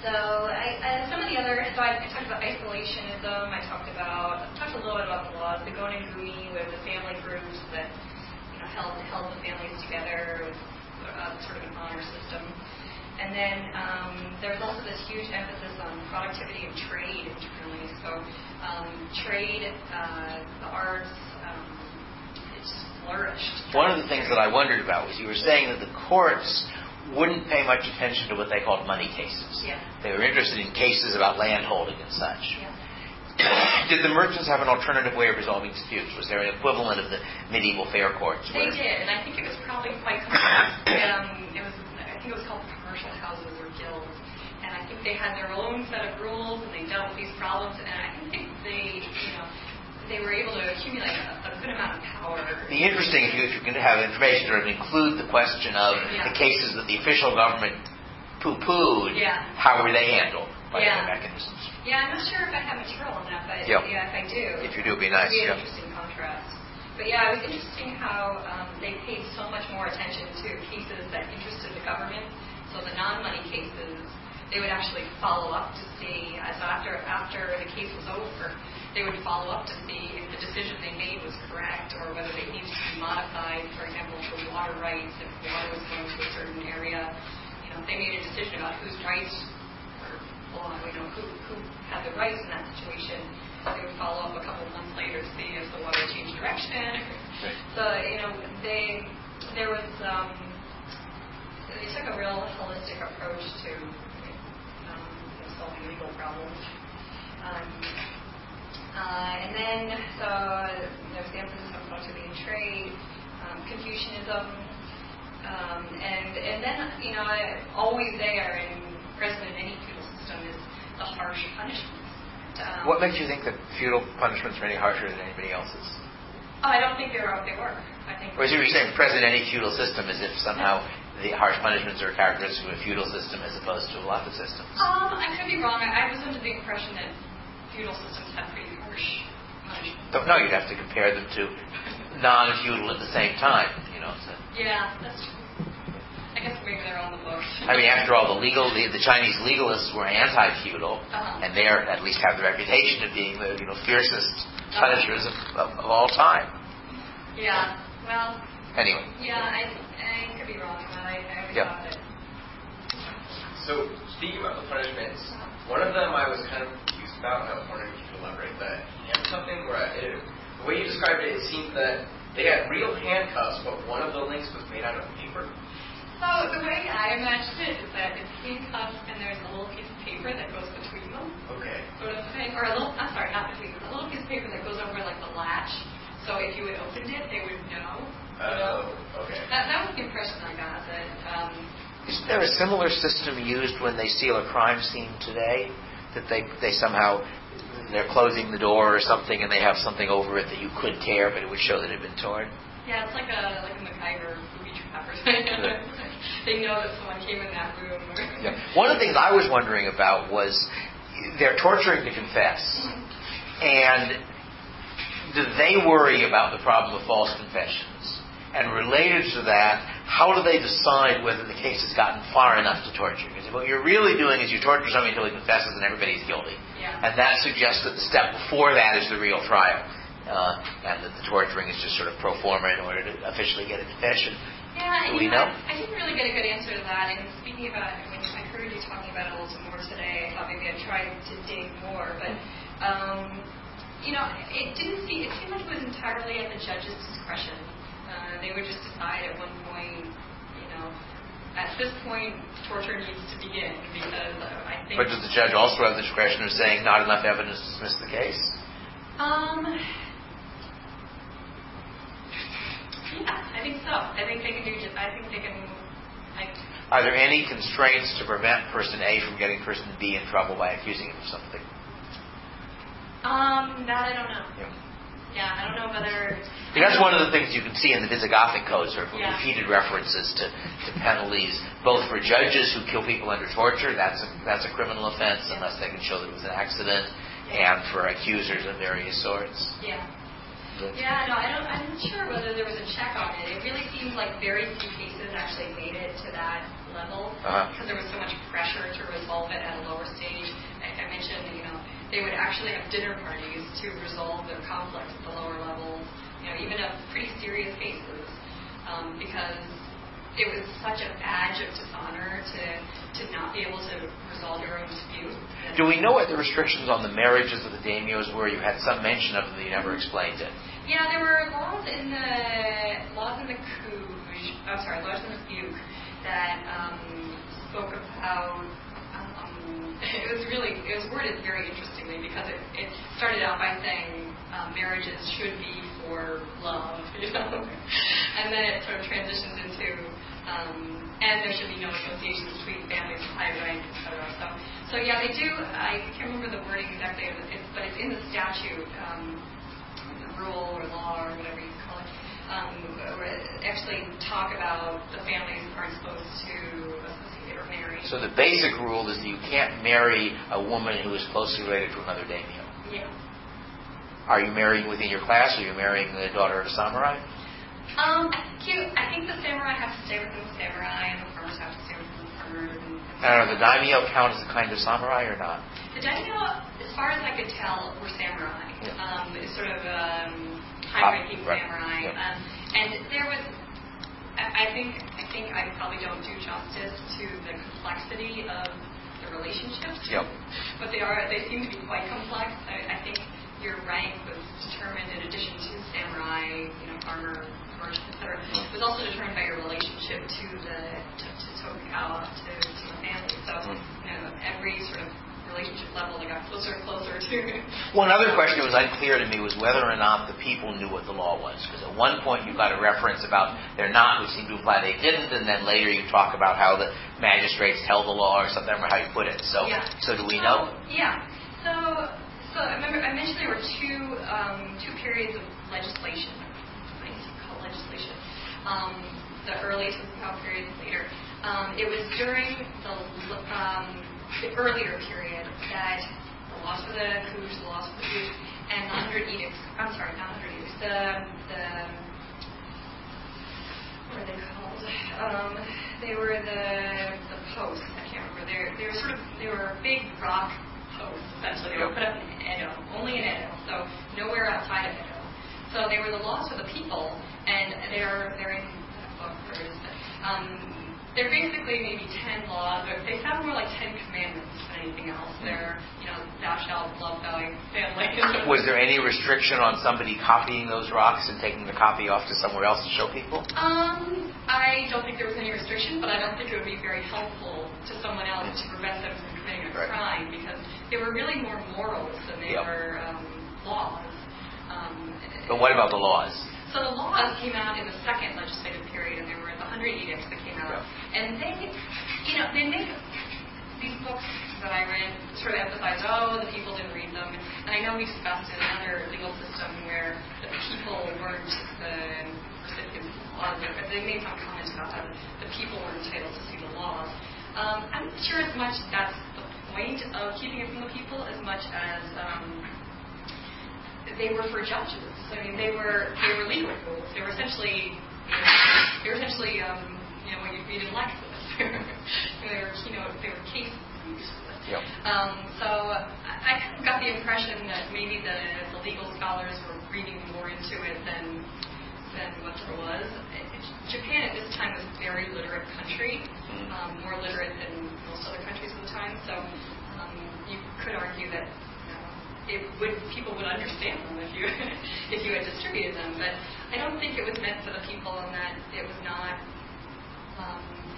So I, I, some of the other, so I, I talked about isolationism. I talked about, I talked a little bit about the laws, the Gonengui, with the family groups that you know held held the families together with uh, sort of an honor system. And then um, there was also this huge emphasis on productivity and trade internally. So um, trade, uh, the arts, um, it just flourished. One of the things that I wondered about was you were saying that the courts wouldn't pay much attention to what they called money cases. Yeah. They were interested in cases about land holding and such. Yeah. Did the merchants have an alternative way of resolving disputes? Was there an equivalent of the medieval fair courts? They did, and I think it was probably quite complex. um, it was, I think it was called commercial houses or guilds, and I think they had their own set of rules, and they dealt with these problems, and I think they, you know, they were able to accumulate a, a good amount of power. Be interesting if you, if you can have information or include the question of yeah. the cases that the official government poo-pooed, yeah. how were they handled by yeah. the mechanisms? Yeah, I'm not sure if I have material on that, but yep. yeah, if I do. If you do, it'd be nice. It'd be an yep. interesting contrast. But yeah, it was interesting how um, they paid so much more attention to cases that interested the government. So the non-money cases, they would actually follow up to see, uh, so after after the case was over, they would follow up to see if the decision they made was correct or whether they needed to be modified. For example, for water rights, if water was going to a certain area, you know, if they made a decision about whose rights were, well, you know, who, who had the rights in that situation, they would follow up a couple months later to see if the water changed direction. Right. So, you know, they there was um, they took a real holistic approach to um, solving legal problems. Um, Uh, and then, so there's the emphasis on productivity and trade, um, Confucianism, um, and and then, you know, always there and present in any feudal system is the harsh punishments. Um, what makes you think that feudal punishments are any harsher than anybody else's? Oh, I don't think they were. They were. I think. Or is it you're saying present in any feudal system as if somehow the harsh punishments are characteristic of a feudal system as opposed to a lot of systems? Um, I could be wrong. I, I was under the impression that feudal systems have pretty harsh punishments. Don't know. You'd have to compare them to non-feudal at the same time. You know. So. Yeah, that's true. I guess maybe they're on the books. I mean, after all, the legal, the, the Chinese legalists were anti-feudal, uh-huh. and they are at least have the reputation of being the you know fiercest punishers of, of, of all time. Yeah. Well. Anyway. Yeah, I, I could be wrong, but I, I always yeah. thought it. So, speaking about the punishments, one of them I was kind of confused about, and I was wondering if you could elaborate that. You have something where, I, it, the way you described it, it seemed that they had real handcuffs, but one of the links was made out of paper. So, the way I imagined it is that it's handcuffs and there's a little piece of paper that goes between them. Okay. Sort of thing. Or a little, I'm sorry, not between them, a little piece of paper that goes over like the latch. So if you had opened it, they would know. Oh, you know? okay. That, that was the impression I got. That um, Isn't there a similar system used when they steal a crime scene today? That they they somehow they're closing the door or something, and they have something over it that you could tear, but it would show that it had been torn. Yeah, it's like a like a MacGyver booby trap or something. They know that someone came in that room. Or yeah. One of the things I was wondering about was they're torturing to confess, and do they worry about the problem of false confessions? And related to that, how do they decide whether the case has gotten far enough to torture? Because what you're really doing is you torture somebody until he confesses and everybody's guilty. Yeah. And that suggests that the step before that is the real trial. Uh, and that the torturing is just sort of pro forma in order to officially get a confession. Yeah, do and we you know? know, I, I didn't really get a good answer to that. And speaking about, when I heard you talking about it a little bit more today, I thought maybe I'd try to dig more. But, um, you know, it didn't seem, it seemed like it was entirely at the judge's discretion. Uh, they would just decide at one point, you know, at this point, torture needs to begin because uh, I think... But does the judge also have the discretion of saying not enough evidence to dismiss the case? Um... Yeah, I think so. I think they can do just, I think they can, like... Are there any constraints to prevent person A from getting person B in trouble by accusing him of something? Um, that I don't know. Yeah. Yeah, I don't know whether... That's one of the things you can see in the Visigothic codes, are yeah. repeated references to, to penalties, both for judges who kill people under torture, that's a, that's a criminal offense, yeah. unless they can show that it was an accident, yeah. and for accusers of various sorts. Yeah. Yeah, no, I don't, I'm not sure whether there was a check on it. It really seems like very few cases actually made it to that level uh-huh. because there was so much pressure to resolve it at a lower stage. I, I mentioned, you know, they would actually have dinner parties to resolve their conflicts at the lower levels, you know, even of pretty serious cases, um, because it was such a badge of dishonor to, to not be able to resolve your own dispute. Do we know what the restrictions on the marriages of the daimyos were? You had some mention of them, you never explained it. Yeah, there were laws in the laws in the Kuj, I'm sorry, laws in the Fuke that um, spoke about. Um, it was really it was worded very interestingly because it, it started out by saying uh, marriages should be for love, you know, and then it sort of transitions into um, and there should be no associations between families of high rank, et cetera. So, so yeah, they do. I can't remember the wording exactly, but it's in the statute. Um, rule or law or whatever you call it, um, actually talk about the families aren't supposed to associate or marry. So the basic rule is that you can't marry a woman who is closely related to another daimyo. Yeah. Are you marrying within your class, or are you marrying the daughter of a samurai? Um, I think you, I think the samurai have to stay within the samurai, and the farmers have to stay within the farmers. And, and Now, do the daimyo count as a kind of samurai or not? The daimyo, as far as I could tell, were samurai. Yeah. Um, it's sort of um, high-ranking right. samurai. Yeah. Um, and there was, I, I think, I think I probably don't do justice to the complexity of the relationships. Yep. But they are, they seem to be quite complex. I, I think your rank was determined in addition to samurai, you know, farmer, merchant, et cetera. It was also determined by your relationship to the to, to Tokugawa, to, to the family. So, you know, every sort of relationship level, they got closer and closer to. One other question that was unclear to me was whether or not the people knew what the law was. Because at one point you got a reference about they're not, which seemed to imply they didn't, and then later you talk about how the magistrates tell the law or something, I don't remember how you put it. So, yeah. so do we so, know? Yeah. So, so I remember I mentioned there were two um, two periods of legislation. I call legislation. Um, the early Tokugawa period, later. Um, it was during the um, the earlier period that the laws for the Kuj, the laws for the Kuj, and the Hundred Edicts, I'm sorry, not Hundred Edicts, the, the, what are they called? Um, they were the the posts, I can't remember. They're, they were sort of, they were big rock posts, essentially. They were put up in Edo, only in Edo, so nowhere outside of Edo. So they were the laws for the people, and they're, they're in that book, where is it? Um, They're basically maybe ten laws, but they sound more like ten commandments than anything else. They're, you know, thou shalt love thy family. Was there any restriction on somebody copying those rocks and taking the copy off to somewhere else to show people? Um, I don't think there was any restriction, but I don't think it would be very helpful to someone else to prevent them from committing a right. crime, because they were really more morals than they yep. were um, laws. Um, but what about the laws? So the laws came out in the second legislative period, and there were the Hundred Edicts that came out. Yeah. And they, you know, they make these books that I read sort of emphasize, oh, the people didn't read them. And I know we discussed in another legal system where the people weren't the recipients of the laws, but they made some comments about how the people were entitled to see the laws. Um, I'm not sure as much that's the point of keeping it from the people as much as um, they were for judges. I mean, they were they were legal rules. They were essentially they were essentially um, you know, when you read in Lexis, they were keynote, they were cases. Yep. Um, so I kind of got the impression that maybe the, the legal scholars were reading more into it than than what there was. Japan at this time was a very literate country, um, more literate than most other countries at the time. So um, you could argue that. It would people would understand them if you if you had distributed them, but I don't think it was meant for the people, and that it was not. Um,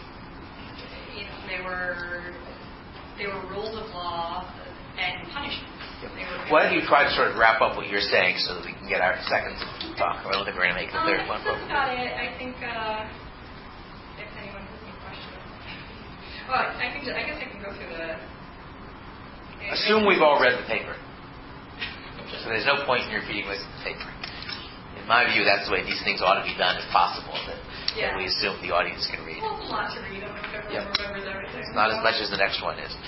you know, they were they were rules of law and punishments. Yep. They were, Why don't you try to sort of wrap up what you're saying so that we can get our second talk? I don't think we're going to make the third um, one. That's about it. I think uh, if anyone has any questions, well, I can. I guess I can go through the. Assume we've all read the paper. So there's no point in repeating what's in the paper. In my view, that's the way these things ought to be done, if possible. That, yeah. that we assume the audience can read. Well, it's a lot to read. I don't know if everyone yep. remembers everything. It's not as much as the next one is.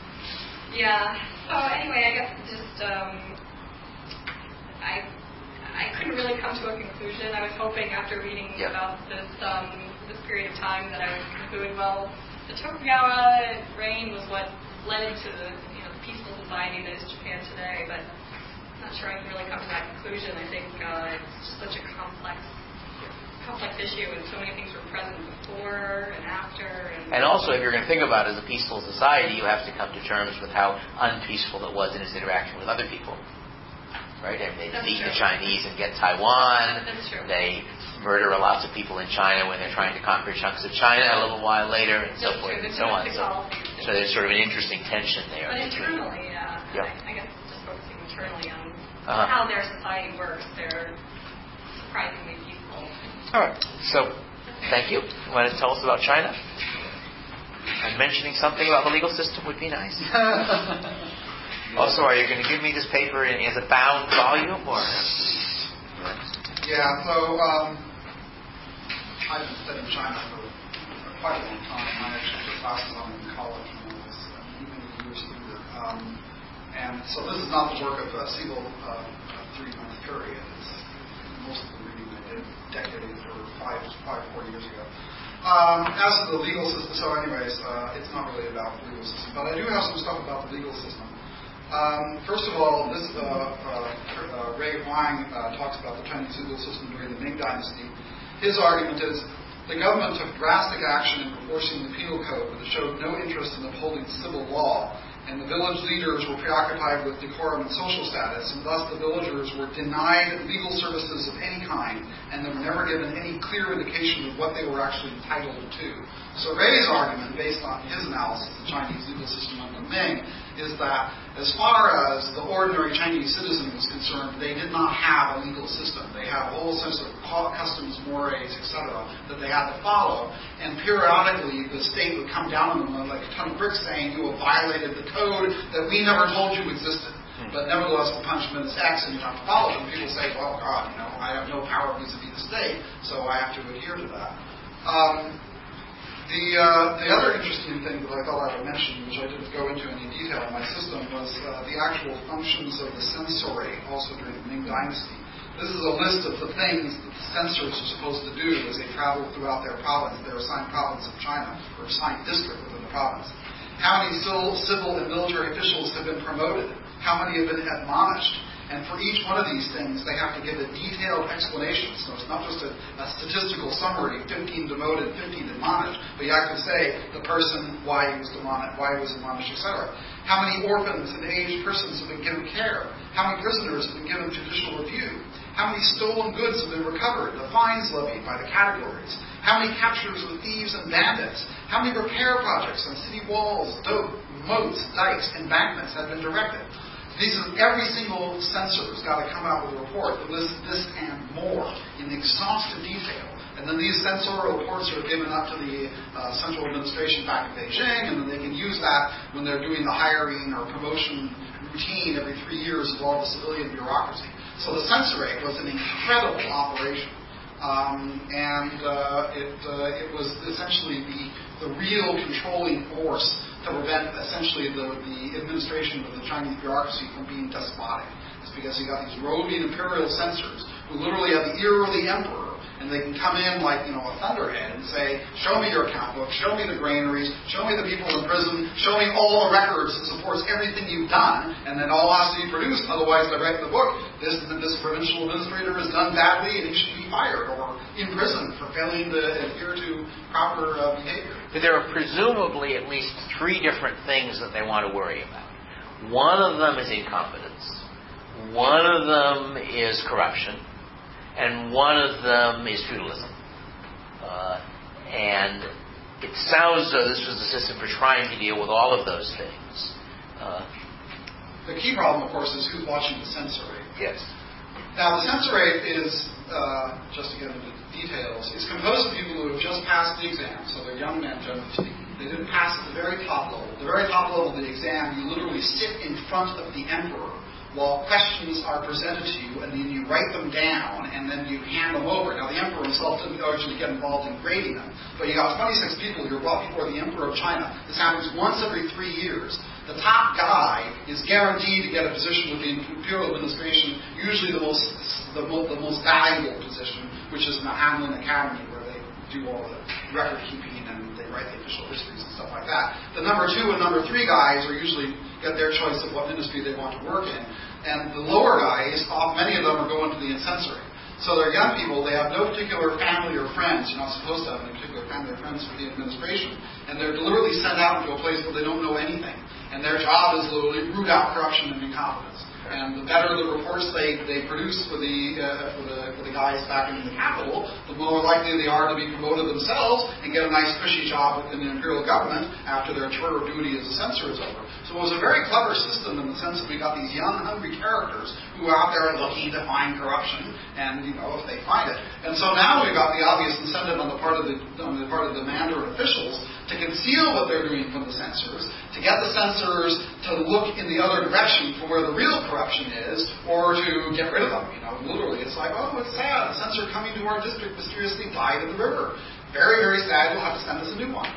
Yeah. So anyway, I guess just um, I I couldn't really come to a conclusion. I was hoping after reading yeah. about this um, this period of time that I would conclude, well, the Tokugawa reign was what led to the you know the peaceful society that is Japan today, but I'm not sure I can really come to that conclusion. I think uh, it's just such a complex complex issue, and so many things were present before and after. And, and also, if you're going to think about it as a peaceful society, you have to come to terms with how unpeaceful it was in its interaction with other people. Right? I mean, they defeat the Chinese and get Taiwan. That's true. They murder lots of people in China when they're trying to conquer chunks of China a little while later, and so That's forth true. and so on. So, so there's sort of an interesting tension there. But internally, uh, yeah. I, I guess just focusing internally on uh-huh. how their society works, they're surprisingly peaceful. All right. So, thank you. You want to tell us about China? And mentioning something about the legal system would be nice. Also, are you going to give me this paper in, as a bound volume, or? Yeah. So, um, I've been studying China for, for quite a long time. I actually took classes on it in college when I was uh, many, many years younger. Um, and so, this is not the work of a single uh, three-month period. It's most of the reading I did decades or five, five, four years ago. Um, as to the legal system, so anyways, uh, it's not really about the legal system, but I do have some stuff about the legal system. Um, first of all, this uh, uh, uh, Ray Huang uh, talks about the Chinese legal system during the Ming Dynasty. His argument is the government took drastic action in enforcing the penal code, but it showed no interest in upholding civil law, and the village leaders were preoccupied with decorum and social status, and thus the villagers were denied legal services of any kind, and they were never given any clear indication of what they were actually entitled to. So Ray's argument, based on his analysis of the Chinese legal system under Ming, is that as far as the ordinary Chinese citizen was concerned, they did not have a legal system. They had a whole sense of customs, mores, et cetera, that they had to follow, and periodically the state would come down on them like a ton of bricks saying, you have violated the code that we never told you existed. But nevertheless, the punishment is X, and you have to follow it. And people say, well, God, you know, I have no power vis-a-vis the state, so I have to adhere to that. Um, The uh, the other interesting thing that I thought I would mention, which I didn't go into any detail in my system, was uh, the actual functions of the censorate, also during the Ming Dynasty. This is a list of the things that the censors are supposed to do as they travel throughout their province, their assigned province of China, or assigned district within the province. How many civil and military officials have been promoted? How many have been admonished? And for each one of these things, they have to give a detailed explanation. So it's not just a, a statistical summary, fifteen demoted, fifteen admonished, but you have to say the person, why he was demonished, why he was admonished, et cetera. How many orphans and aged persons have been given care? How many prisoners have been given judicial review? How many stolen goods have been recovered? The fines levied by the categories? How many captures of thieves and bandits? How many repair projects on city walls, dope, moats, dikes, embankments have been directed? These are, every single censor has got to come out with a report that lists this and more in exhaustive detail. And then these censorial reports are given up to the uh, central administration back in Beijing, and then they can use that when they're doing the hiring or promotion routine every three years of all the civilian bureaucracy. So the censorate was an incredible operation. Um, and uh, it, uh, it was essentially the, the real controlling force to prevent essentially the, the administration of the Chinese bureaucracy from being despotic. It's because you got these roving imperial censors who literally have the ear of the emperor, and they can come in like, you know, a thunderhead and say, show me your account book, show me the granaries, show me the people in prison, show me all the records that supports everything you've done, and then all has to be produced, otherwise they write in the book, this, this provincial administrator has done badly and he should be fired or imprisoned for failing to adhere to proper uh, behavior. But there are presumably at least three different things that they want to worry about. One of them is incompetence. One of them is corruption. And one of them is feudalism. Uh, and it sounds as though this was a system for trying to deal with all of those things. Uh, the key problem, of course, is who's watching the censorate. Yes. Now, the censorate is, uh, just to get into details, it's composed of people who have just passed the exam, so they're young men, generally speaking. They didn't pass at the very top level. The very top level of the exam, you literally sit in front of the emperor while questions are presented to you, and then you write them down, and then you hand them over. Now, the emperor himself didn't actually get involved in grading them, but you got twenty-six people who are brought before the emperor of China. This happens once every three years. The top guy is is guaranteed to get a position with the imperial administration, usually the most the, mo- the most valuable position, which is in the Hamlin Academy, where they do all the record keeping and they write the official histories and stuff like that. The number two and number three guys are usually get their choice of what industry they want to work in. And the lower guys, many of them are going to the incensory. So they're young people, they have no particular family or friends. You're not supposed to have any particular family or friends for the administration. And they're deliberately sent out into a place where they don't know anything. And their job is literally root out corruption and incompetence. And the better the reports they, they produce for the, uh, for the for the guys back in the capital, the more likely they are to be promoted themselves and get a nice cushy job within the imperial government after their tour of duty as a censor is over. So it was a very clever system in the sense that we got these young, hungry characters who are out there looking to find corruption, and you know if they find it. And so now we've got the obvious incentive on the part of the on the part of the Mandarin officials to conceal what they're doing from the censors, to get the censors to look in the other direction for where the real corruption is, or to get rid of them. You know, literally, it's like, oh, it's sad. The censor coming to our district mysteriously died in the river. Very, very sad. You'll have to send us a new one.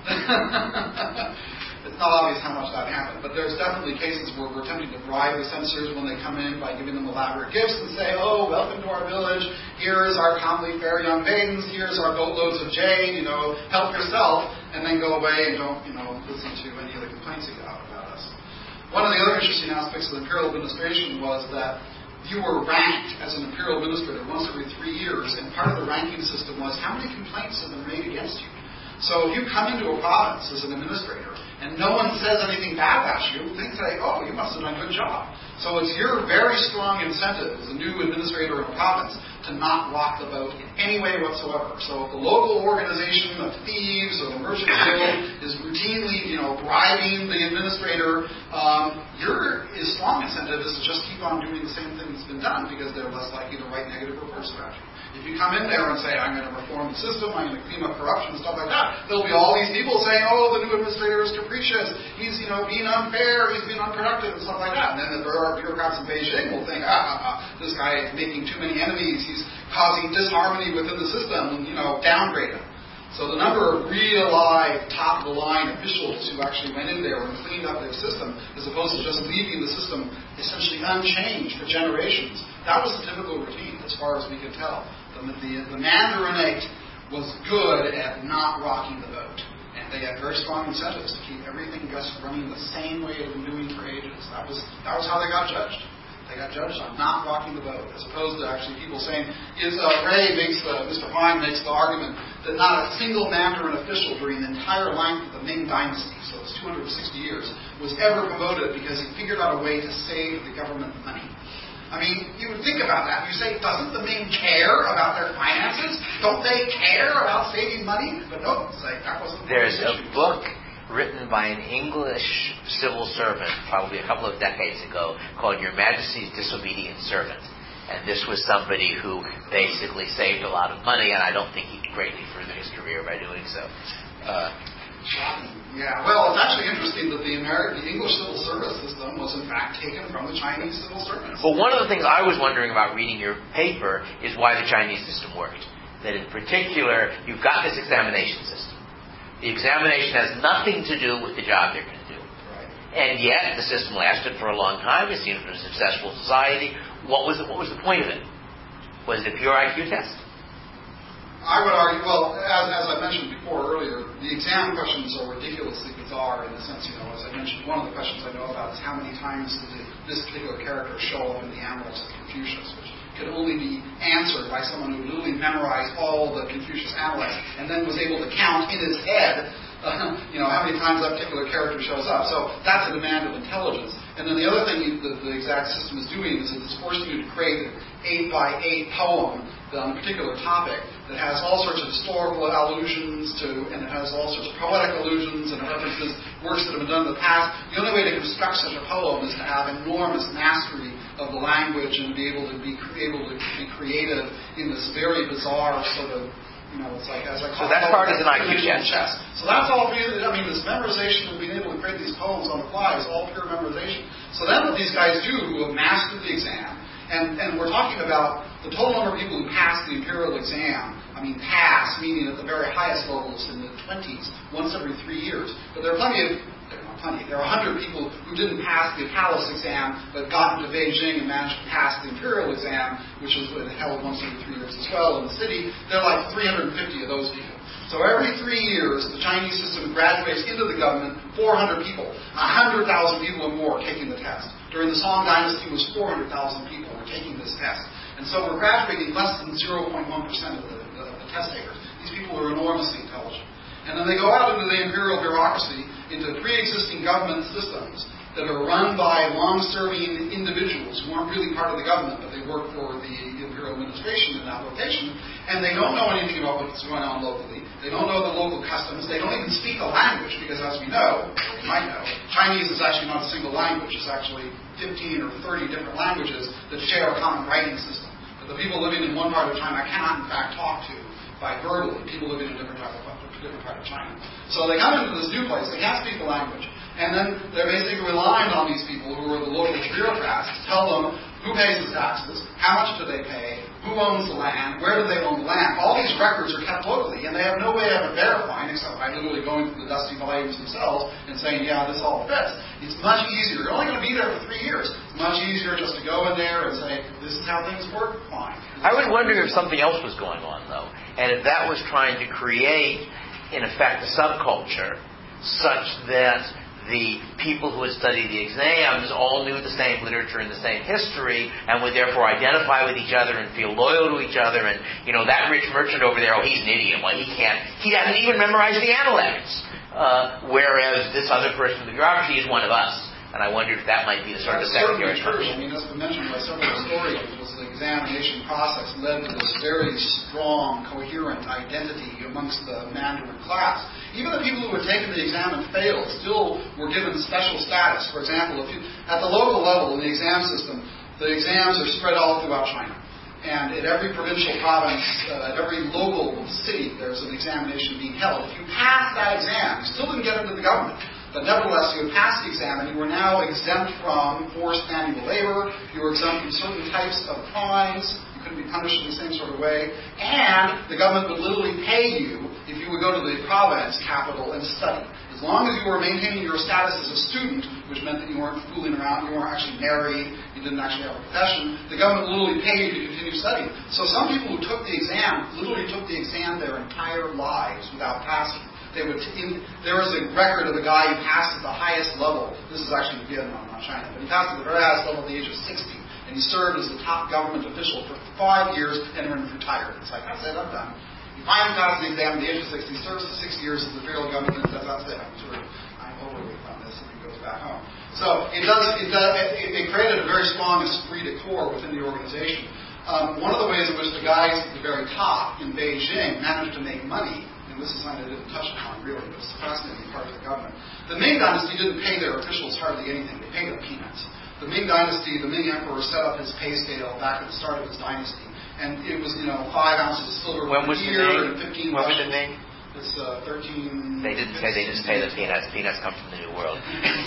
It's not obvious how much that happened, but there's definitely cases where we're attempting to bribe the censors when they come in by giving them elaborate gifts and say, oh, welcome to our village, here's our comely fair young maidens, here's our boatloads of jade, you know, help yourself, and then go away and don't, you know, listen to any of the complaints you got about us. One of the other interesting aspects of the imperial administration was that you were ranked as an imperial administrator once every three years, and part of the ranking system was how many complaints have been made against you. So if you come into a province as an administrator and no one says anything bad about you, they say, oh, you must have done a good job. So it's your very strong incentive as a new administrator in a province to not rock the boat in any way whatsoever. So if the local organization of thieves or the merchant guild is routinely, you know, bribing the administrator, um, your strong incentive is to just keep on doing the same thing that's been done because they're less likely to write negative reports about you. If you come in there and say, I'm going to reform the system, I'm going to clean up corruption and stuff like that, there'll be all these people saying, oh, the new administrator is capricious, he's, you know, being unfair, he's being unproductive and stuff like that. And then there are bureaucrats in Beijing will think, ah, ah, ah, this guy is making too many enemies, he's causing disharmony within the system, and, you know, downgrade him. So the number of real live, top-of-the-line officials who actually went in there and cleaned up their system, as opposed to just leaving the system essentially unchanged for generations, that was the typical routine, as far as we could tell. The, the, the Mandarinate was good at not rocking the boat. And they had very strong incentives to keep everything just running the same way it had been doing for ages. That was that was how they got judged. They got judged on not rocking the boat, as opposed to actually people saying, is uh, Ray makes the, Mister Fine makes the argument that not a single Mandarin official during the entire length of the Ming Dynasty, so it's two hundred sixty years, was ever promoted because he figured out a way to save the government money. I mean, you would think about that. You say, doesn't the Ming care about their finances? Don't they care about saving money? But no, it's like, that wasn't the There's issue. a book written by an English civil servant, probably a couple of decades ago, called Your Majesty's Disobedient Servant. And this was somebody who basically saved a lot of money, and I don't think he greatly furthered his career by doing so. Uh, Yeah, well, it's actually interesting that the American, the English civil service system was in fact taken from the Chinese civil service. Well, one of the things I was wondering about reading your paper is why the Chinese system worked. That in particular, you've got this examination system. The examination has nothing to do with the job they're going to do. Right. And yet, the system lasted for a long time. It seemed to be a successful society. What was the, what was the point of it? Was it a pure I Q test? I would argue, well, as, as I mentioned before earlier, the exam questions are ridiculously bizarre in the sense, you know, as I mentioned, one of the questions I know about is how many times did this particular character show up in the Annals of Confucius, which could only be answered by someone who literally memorized all the Confucius Analects and then was able to count in his head, uh, you know, how many times that particular character shows up. So that's a demand of intelligence. And then the other thing you, the, the exact system is doing is it's forcing you to create an eight by eight poem on a particular topic that has all sorts of historical allusions to, and it has all sorts of poetic allusions and references, works that have been done in the past. The only way to construct such a poem is to have enormous mastery of the language and be able to be able to be creative in this very bizarre sort of, you know, it's like, as I call so that it, part is an I Q test. So that's all really, I mean, this memorization and being able to create these poems on the fly is all pure memorization. So then what these guys do who have mastered the exam, and, and we're talking about the total number of people who pass the imperial exam, I mean pass, meaning at the very highest levels in the twenties, once every three years. But there are plenty of, there are plenty. There are one hundred people who didn't pass the palace exam, but got into Beijing and managed to pass the imperial exam, which is held once every three years as well in the city. There are like three hundred fifty of those people. So every three years, the Chinese system graduates into the government four hundred people, one hundred thousand people or more taking the test. During the Song Dynasty, it was four hundred thousand people were taking this test. And so we're graduating less than zero point one percent of the, the, the test takers. These people are enormously intelligent. And then they go out into the imperial bureaucracy, into pre-existing government systems that are run by long-serving individuals who aren't really part of the government, but they work for the imperial administration in that location, and they don't know anything about what's going on locally. They don't know the local customs. They don't even speak the language, because as we know, or you might know, Chinese is actually not a single language. It's actually fifteen or thirty different languages that share a common writing system. But the people living in one part of China cannot, in fact, talk to by verbally people living in a different part of, different part of China. So they come into this new place. They can't speak the language. And then they're basically relying on these people who are the local bureaucrats to tell them who pays the taxes, how much do they pay, who owns the land, where do they own the land. All these records are kept locally, and they have no way of verifying except by literally going through the dusty volumes themselves and saying, yeah, this all fits. It's much easier. You're only going to be there for three years. It's much easier just to go in there and say, this is how things work, fine. I would wonder if something else was going on, though, and if that was trying to create, in effect, a subculture such that the people who had studied the exams all knew the same literature and the same history and would therefore identify with each other and feel loyal to each other. And, you know, that rich merchant over there, oh, he's an idiot. Well, he can't, he hasn't even memorized the Analects. Uh, whereas this other person in the bureaucracy is one of us. And I wonder if that might be the sort of secondary function. I mean, that's been mentioned by several historians. Was the examination process led to this very strong, coherent identity amongst the Mandarin class. Even the people who had taken the exam and failed still were given special status. For example, if you, at the local level in the exam system, the exams are spread all throughout China. And at every provincial province, uh, at every local city, there's an examination being held. If you pass that exam, you still didn't get into the government. But nevertheless, you had passed the exam, and you were now exempt from forced manual labor. You were exempt from certain types of crimes. You couldn't be punished in the same sort of way. And the government would literally pay you if you would go to the province capital and study. As long as you were maintaining your status as a student, which meant that you weren't fooling around, you weren't actually married, you didn't actually have a profession, the government would literally pay you to continue studying. So some people who took the exam literally took the exam their entire lives without passing. They would t- in, there was a record of a guy who passed at the highest level. This is actually in Vietnam, not China. But he passed at the very highest level at the age of sixty. And he served as the top government official for five years and then retired. It's like, that's it, I'm done. He finally passed the exam at the age of sixty, serves for six years as the federal government, and says, that's it, I'm sort of, I'm overweight on this, and he goes back home. So it does, it, does, it, it created a very strong esprit de corps within the organization. Um, one of the ways in which the guys at the very top in Beijing managed to make money, and this is something I didn't touch upon really, but it's a fascinating part of the government. The Ming Dynasty didn't pay their officials hardly anything. They paid them peanuts. The Ming Dynasty, the Ming Emperor set up his pay scale back at the start of his dynasty, and it was, you know, five ounces of silver when per was year the and fifteen. When was the Ming? It's uh, thirteen. They didn't pay. They didn't pay the peanuts. Peanuts come from the New World.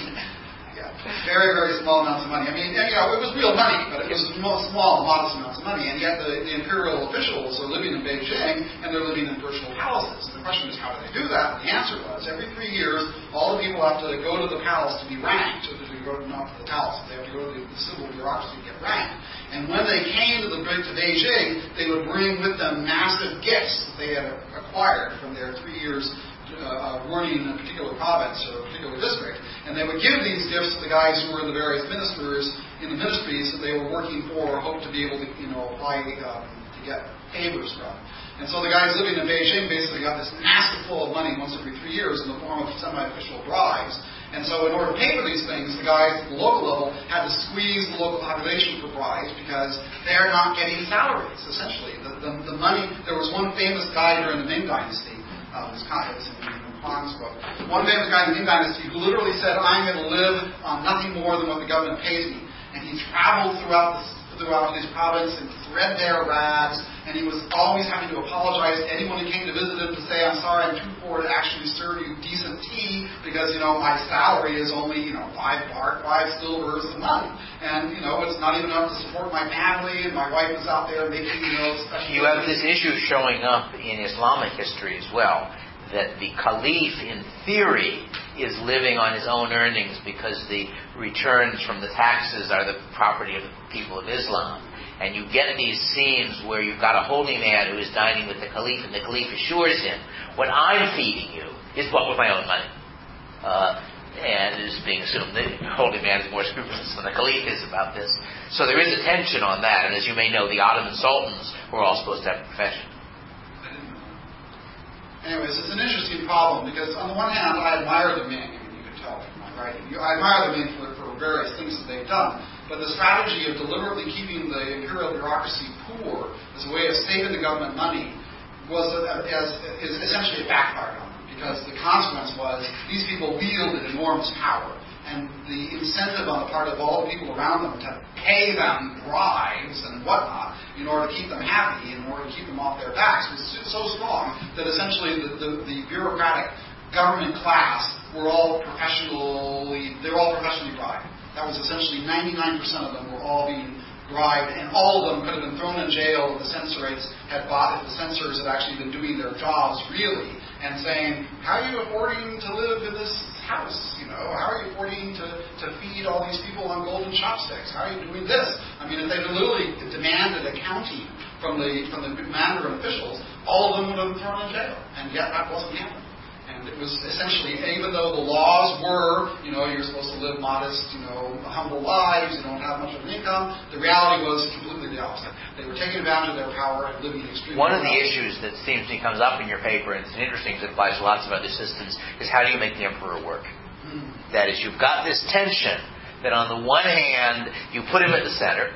Yeah, very, very small amounts of money. I mean, and, you know, it was real money, but it was small, small, modest amounts of money. And yet the, the imperial officials are living in Beijing, and they're living in virtual palaces. And the question is, how do they do that? And the answer was, every three years, all the people have to go to the palace to be ranked. To, to go to, not to the palace, they have to go to the, the civil bureaucracy to get ranked. And when they came to the to Beijing, they would bring with them massive gifts that they had acquired from their three years Uh, running a particular province or a particular district, and they would give these gifts to the guys who were the various ministers in the ministries that they were working for, or hoped to be able to, you know, apply um, to get favors from. And so the guys living in Beijing basically got this massive flow of money once every three years in the form of semi-official bribes. And so in order to pay for these things, the guys at the local level had to squeeze the local population for bribes because they're not getting salaries, essentially. The, the, the money, there was one famous guy during the Ming Dynasty, Uh, this kind of in Huang's book. One famous guy in the Ming Dynasty who literally said, I'm going to live on nothing more than what the government pays me. And he traveled throughout the, throughout his province in threadbare rags, and he was always having to apologize to anyone who came to visit him to say, I'm sorry, I'm too poor to actually serve you decent tea because, you know, my salary is only, you know, five bark, five silvers a month. And, you know, it's not even enough to support my family, and my wife is out there making, you know, special... You have this issue showing up in Islamic history as well, that the caliph, in theory, is living on his own earnings because the returns from the taxes are the property of the people of Islam. And you get these scenes where you've got a holy man who is dining with the caliph, and the caliph assures him, what I'm feeding you is bought with my own money. Uh, and it is being assumed that the holy man is more scrupulous than the caliph is about this. So there is a tension on that, and as you may know, the Ottoman sultans were all supposed to have a profession. Anyways, it's an interesting problem because on the one hand, I admire the Ming. I mean, you can tell from my writing. I admire the Ming for, for various things that they've done. But the strategy of deliberately keeping the imperial bureaucracy poor as a way of saving the government money was a, as, is essentially a backfire on them. Because the consequence was these people wielded enormous power. And the incentive on the part of all the people around them to pay them bribes and whatnot in order to keep them happy, in order to keep them off their backs, was so strong that essentially the, the, the bureaucratic government class were all professionally, they were all professionally bribed. That was essentially ninety-nine percent of them were all being bribed, and all of them could have been thrown in jail if the censorites had bought, if the censors had actually been doing their jobs really, and saying, how are you affording to live in this house? You know, how are you affording to, to feed all these people on golden chopsticks? How are you doing this? I mean, if they literally demanded accounting from the from the Mandarin officials, all of them would have been thrown in jail, and yet that wasn't happening. And it was essentially, even though the laws were, you know, you're supposed to live modest, you know, humble lives, you don't have much of an income, the reality was completely the opposite. They were taking advantage of their power and living extremely One of the well. issues that seems to comes up in your paper, and it's interesting because it applies to lots of other systems, is how do you make the emperor work? Mm. That is, you've got this tension that on the one hand, you put him at the center,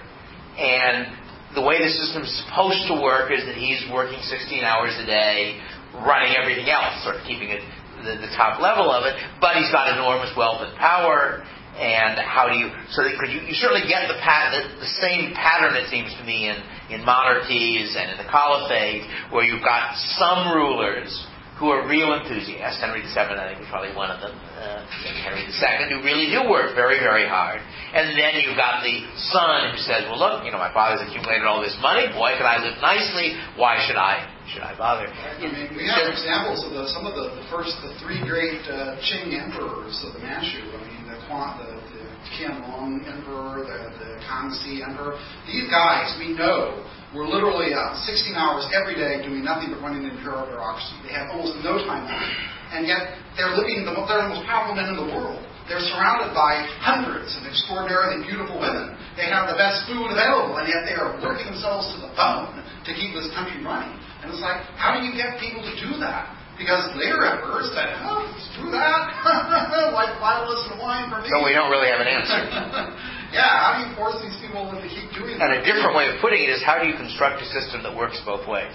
and the way the system is supposed to work is that he's working sixteen hours a day, running everything else, sort of keeping it the, the top level of it, but he's got enormous wealth and power, and how do you, so that, you, you certainly get the, pat, the, the same pattern, it seems to me, in, in monarchies and in the caliphate, where you've got some rulers who are real enthusiasts. Henry the Seventh, I think, was probably one of them, uh, and Henry the Second, who really do work very, very hard. And then you've got the son who says, well, look, you know, my father's accumulated all this money. Boy, can I live nicely. Why should I should I bother? I mean, we have examples of the, some of the, the first, the three great uh, Qing emperors of the Manchu. I mean, the, the, the Qianlong emperor, the, the Kangxi emperor. These guys, we know, were literally uh, sixteen hours every day doing nothing but running the imperial bureaucracy. They have almost no time left. And yet, they're living, the, they're the most powerful men in the world. They're surrounded by hundreds of extraordinarily beautiful women. They have the best food available, and yet they are working themselves to the bone to keep this country running. And it's like, how do you get people to do that? Because later emperors said, oh, let's do that. Like violence and wine for me. So we don't really have an answer. Yeah, how do you force these people to keep doing that? And a different way of putting it is, how do you construct a system that works both ways?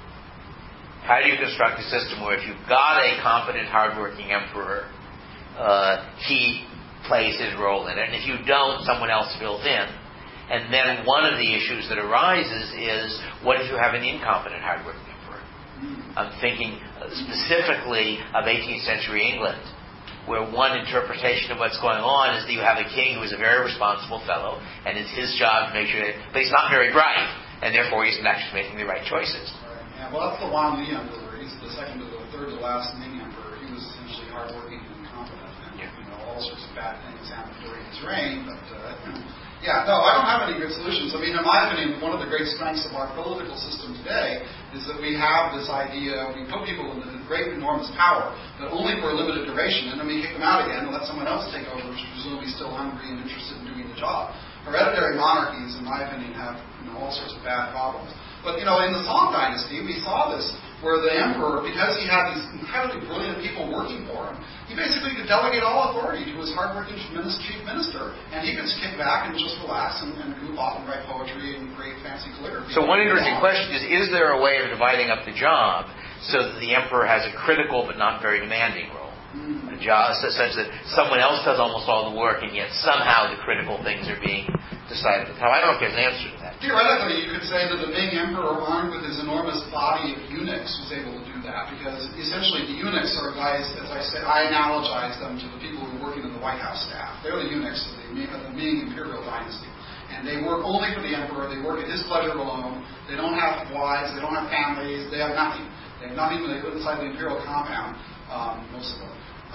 How do you construct a system where if you've got a competent, hardworking emperor, uh, he plays his role in it, and if you don't, someone else fills in. And then one of the issues that arises is, what if you have an incompetent, hardworking emperor? I'm thinking specifically of eighteenth century England, where one interpretation of what's going on is that you have a king who is a very responsible fellow, and it's his job to make sure that, but he's not very bright, and therefore he's not actually making the right choices. Right. Yeah, well, that's the Wan Li emperor. He's the second to the third to last Ming emperor. He was essentially hardworking and incompetent, and yeah. you know, all sorts of bad things happened during his reign, but uh, yeah, no, I don't have any good solutions. I mean, in my opinion, one of the great strengths of our political system today is that we have this idea, we put people in great, enormous power, but only for a limited duration, and then we kick them out again and let someone else take over, who's presumably still hungry and interested in doing the job. Hereditary monarchies, in my opinion, have you know, all sorts of bad problems. But, you know, in the Song Dynasty, we saw this, where the emperor, because he had these incredibly brilliant people working for him, he basically could delegate all authority to his hardworking chief minister, and he could kick back and just relax and, and goof off and write poetry and create fancy calligraphy. So one interesting question is, is there a way of dividing up the job so that the emperor has a critical but not very demanding role? Mm. A job such that someone else does almost all the work, and yet somehow the critical things are being decided. Now, I don't know if there's an answer to that. Theoretically, you could say that the Ming emperor, armed with his enormous body of eunuchs, was able to do that, because essentially the eunuchs are guys, as I said, I analogize them to the people who are working in the White House staff. They're the eunuchs of the, of the Ming imperial dynasty. And they work only for the emperor. They work at his pleasure alone. They don't have wives. They don't have families. They have nothing. They have nothing when they live inside the imperial compound, um, most of them.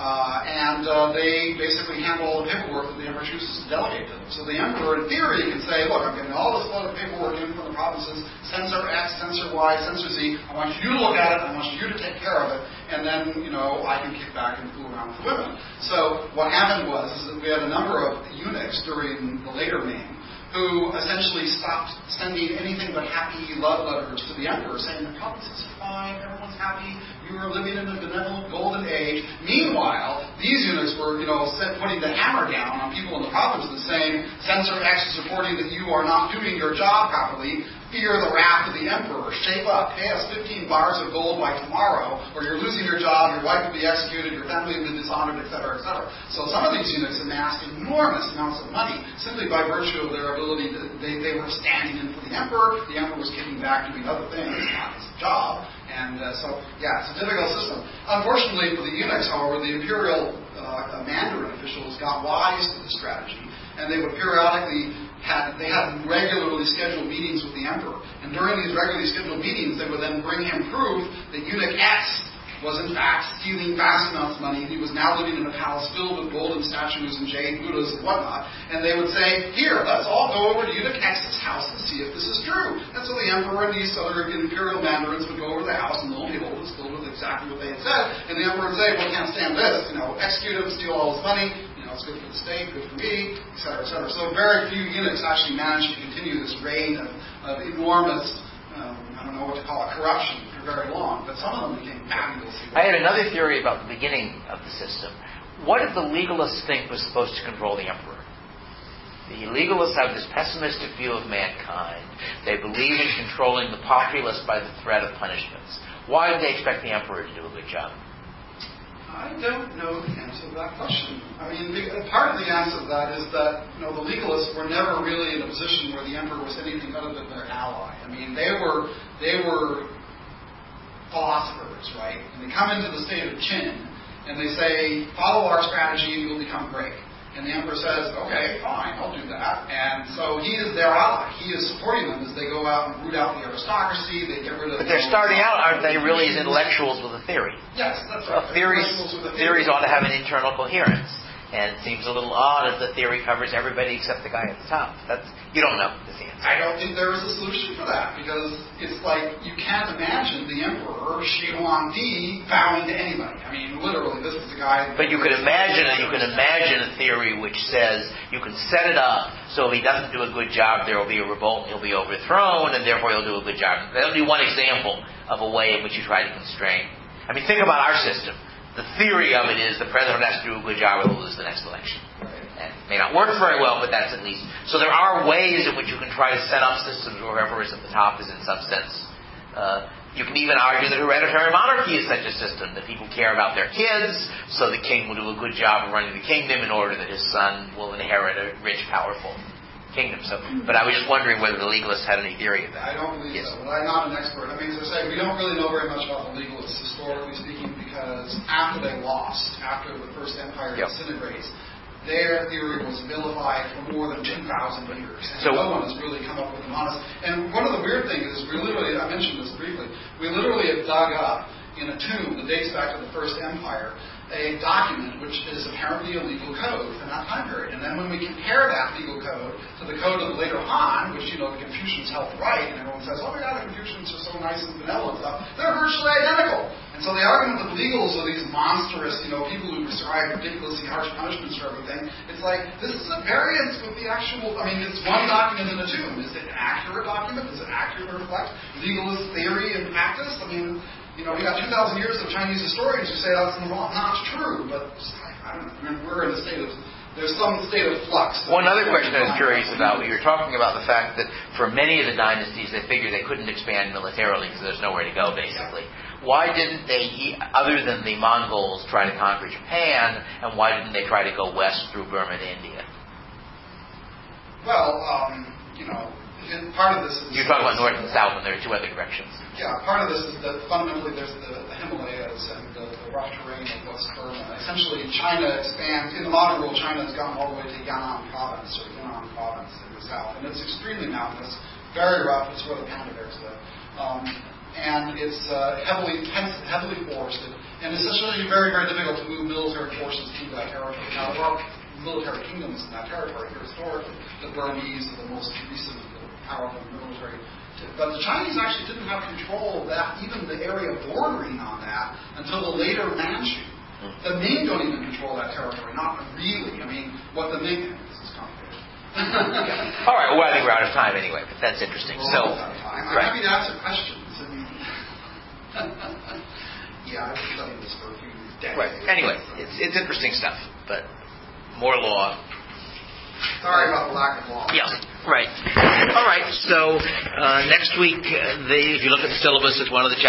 Uh, and uh, they basically handle all the paperwork that the emperor chooses to delegate to them. So the emperor, in theory, can say, look, I'm getting all this load of paperwork in from the provinces, censor X, censor Y, censor Z. I want you to look at it. I want you to take care of it. And then, you know, I can kick back and fool around with the women. So what happened was is that we had a number of eunuchs during the later Ming who essentially stopped sending anything but happy love letters to the emperor, saying the provinces are fine, everyone's happy, you are living in a benevolent golden age. Meanwhile, these eunuchs were, you know, putting the hammer down on people in the provinces, saying, censor X is reporting that you are not doing your job properly. Fear the wrath of the emperor. Shape up. Pay us fifteen bars of gold by tomorrow, or you're losing your job, your wife will be executed, your family will be dishonored, et cetera, et cetera. So some of these eunuchs amassed enormous amounts of money simply by virtue of their ability to, they, they were standing in for the emperor. The emperor was kicking back doing other things, not his job. And uh, so, yeah, it's a difficult system. Unfortunately for the eunuchs, however, the imperial uh, Mandarin officials got wise to the strategy, and they would periodically had they had regularly scheduled meetings with the emperor. And during these regularly scheduled meetings, they would then bring him proof that eunuch X was in fact stealing vast amounts of money. He was now living in a palace filled with golden statues and jade Buddhas and whatnot. And they would say, here, let's all go over to eunuch X's house and see if this is true. And so the emperor and these other imperial mandarins would go over to the house, and lo and behold, it was filled with exactly what they had said. And the emperor would say, well, can't stand this. You know, execute him, steal all his money. It's good for the state, good for me, et cetera, et cetera. So very few eunuchs actually managed to continue this reign of, of enormous, um, I don't know what to call it, corruption for very long. But some of them became fabulous. I had another theory about the beginning of the system. What did the legalists think was supposed to control the emperor? The legalists have this pessimistic view of mankind. They believe in controlling the populace by the threat of punishments. Why did they expect the emperor to do a good job? I don't know the answer to that question. I mean, part of the answer to that is that, you know, the legalists were never really in a position where the emperor was anything other than their ally. I mean, they were they were philosophers, right? And they come into the state of Qin and they say, follow our strategy and you'll become great. And the emperor says, okay, fine, I'll do that. And so he is their ally. He is supporting them as they go out and root out the aristocracy. They get rid of. But they're starting out, aren't they, really as intellectuals with a theory? Yes, that's right. Well, theories, theories ought to have an internal coherence. And it seems a little odd if the theory covers everybody except the guy at the top. That's you don't know the answer. I don't think there is a solution for that, because it's like you can't imagine the emperor Shi Huangdi bowing to anybody. I mean, literally, this is the guy. But you could imagine it. You can imagine a theory which says you can set it up so if he doesn't do a good job, there will be a revolt, and he'll be overthrown, and therefore he'll do a good job. That'll be one example of a way in which you try to constrain. I mean, think about our system. The theory of it is the president has to do a good job or he'll lose the next election. And it may not work very well, but that's at least. So there are ways in which you can try to set up systems where whoever is at the top is in some sense. Uh, you can even argue that hereditary monarchy is such a system that people care about their kids, so the king will do a good job of running the kingdom in order that his son will inherit a rich, powerful kingdom. So, but I was just wondering whether the legalists had any theory of that. I don't believe yes. so, but I'm not an expert. I mean, as I say, we don't really know very much about the legalists, historically speaking, because after they lost, after the First Empire yep. disintegrates, their theory was vilified for more than two thousand years. And so, no one has really come up with an honest. And one of the weird things is, we literally, I mentioned this briefly, we literally have dug up in a tomb that dates back to the First Empire a document which is apparently a legal code from that time period. And then when we compare that legal code to the code of the later Han, which, you know, the Confucians helped write, and everyone says, oh my God, the Confucians are so nice and benevolent and stuff, they're virtually identical. And so the argument that legals are these monstrous, you know, people who prescribe ridiculously harsh punishments for everything, it's like, this is a variance with the actual, I mean, it's one document in a tomb. Is it an accurate document? Does it accurately reflect legalist theory and practice? I mean, you know, we got two thousand years of Chinese historians who say that's not true, but I don't know. I mean, we're in a state of, there's some state of flux. One other question I was curious about, you're talking about the fact that for many of the dynasties, they figured they couldn't expand militarily because there's nowhere to go, basically. Why didn't they, other than the Mongols, try to conquer Japan, and why didn't they try to go west through Burma to India? Well, um, you know, part of this is... You're talking about north and south, and there are two other directions. Yeah, part of this is that fundamentally there's the, the Himalayas and the, the rough terrain of West Burma. Essentially, China expands, in the modern world, China has gone all the way to Yan'an province, or Yunnan province in the south. And it's extremely mountainous, very rough. It's where the panda bears live. Um, and it's uh, heavily, heavily forested. And it's essentially very, very difficult to move military forces through that territory. Now, there are military kingdoms in that territory here historically. The Burmese are the most recent powerful military. But the Chinese actually didn't have control of that, even the area bordering on that, until the later Manchu. The Ming don't even control that territory, not really. I mean, what the Ming... This is complicated. All right, well, I think we're out of time anyway, but that's interesting. We're So, I'm right. happy to answer questions. I mean, yeah, I've been studying this for a few decades. Right. Anyway, it's it's interesting stuff, but more law. Sorry about the lack of law. Yeah, right. All right, so uh, next week, uh, the, if you look at the syllabus, it's one of the chapters.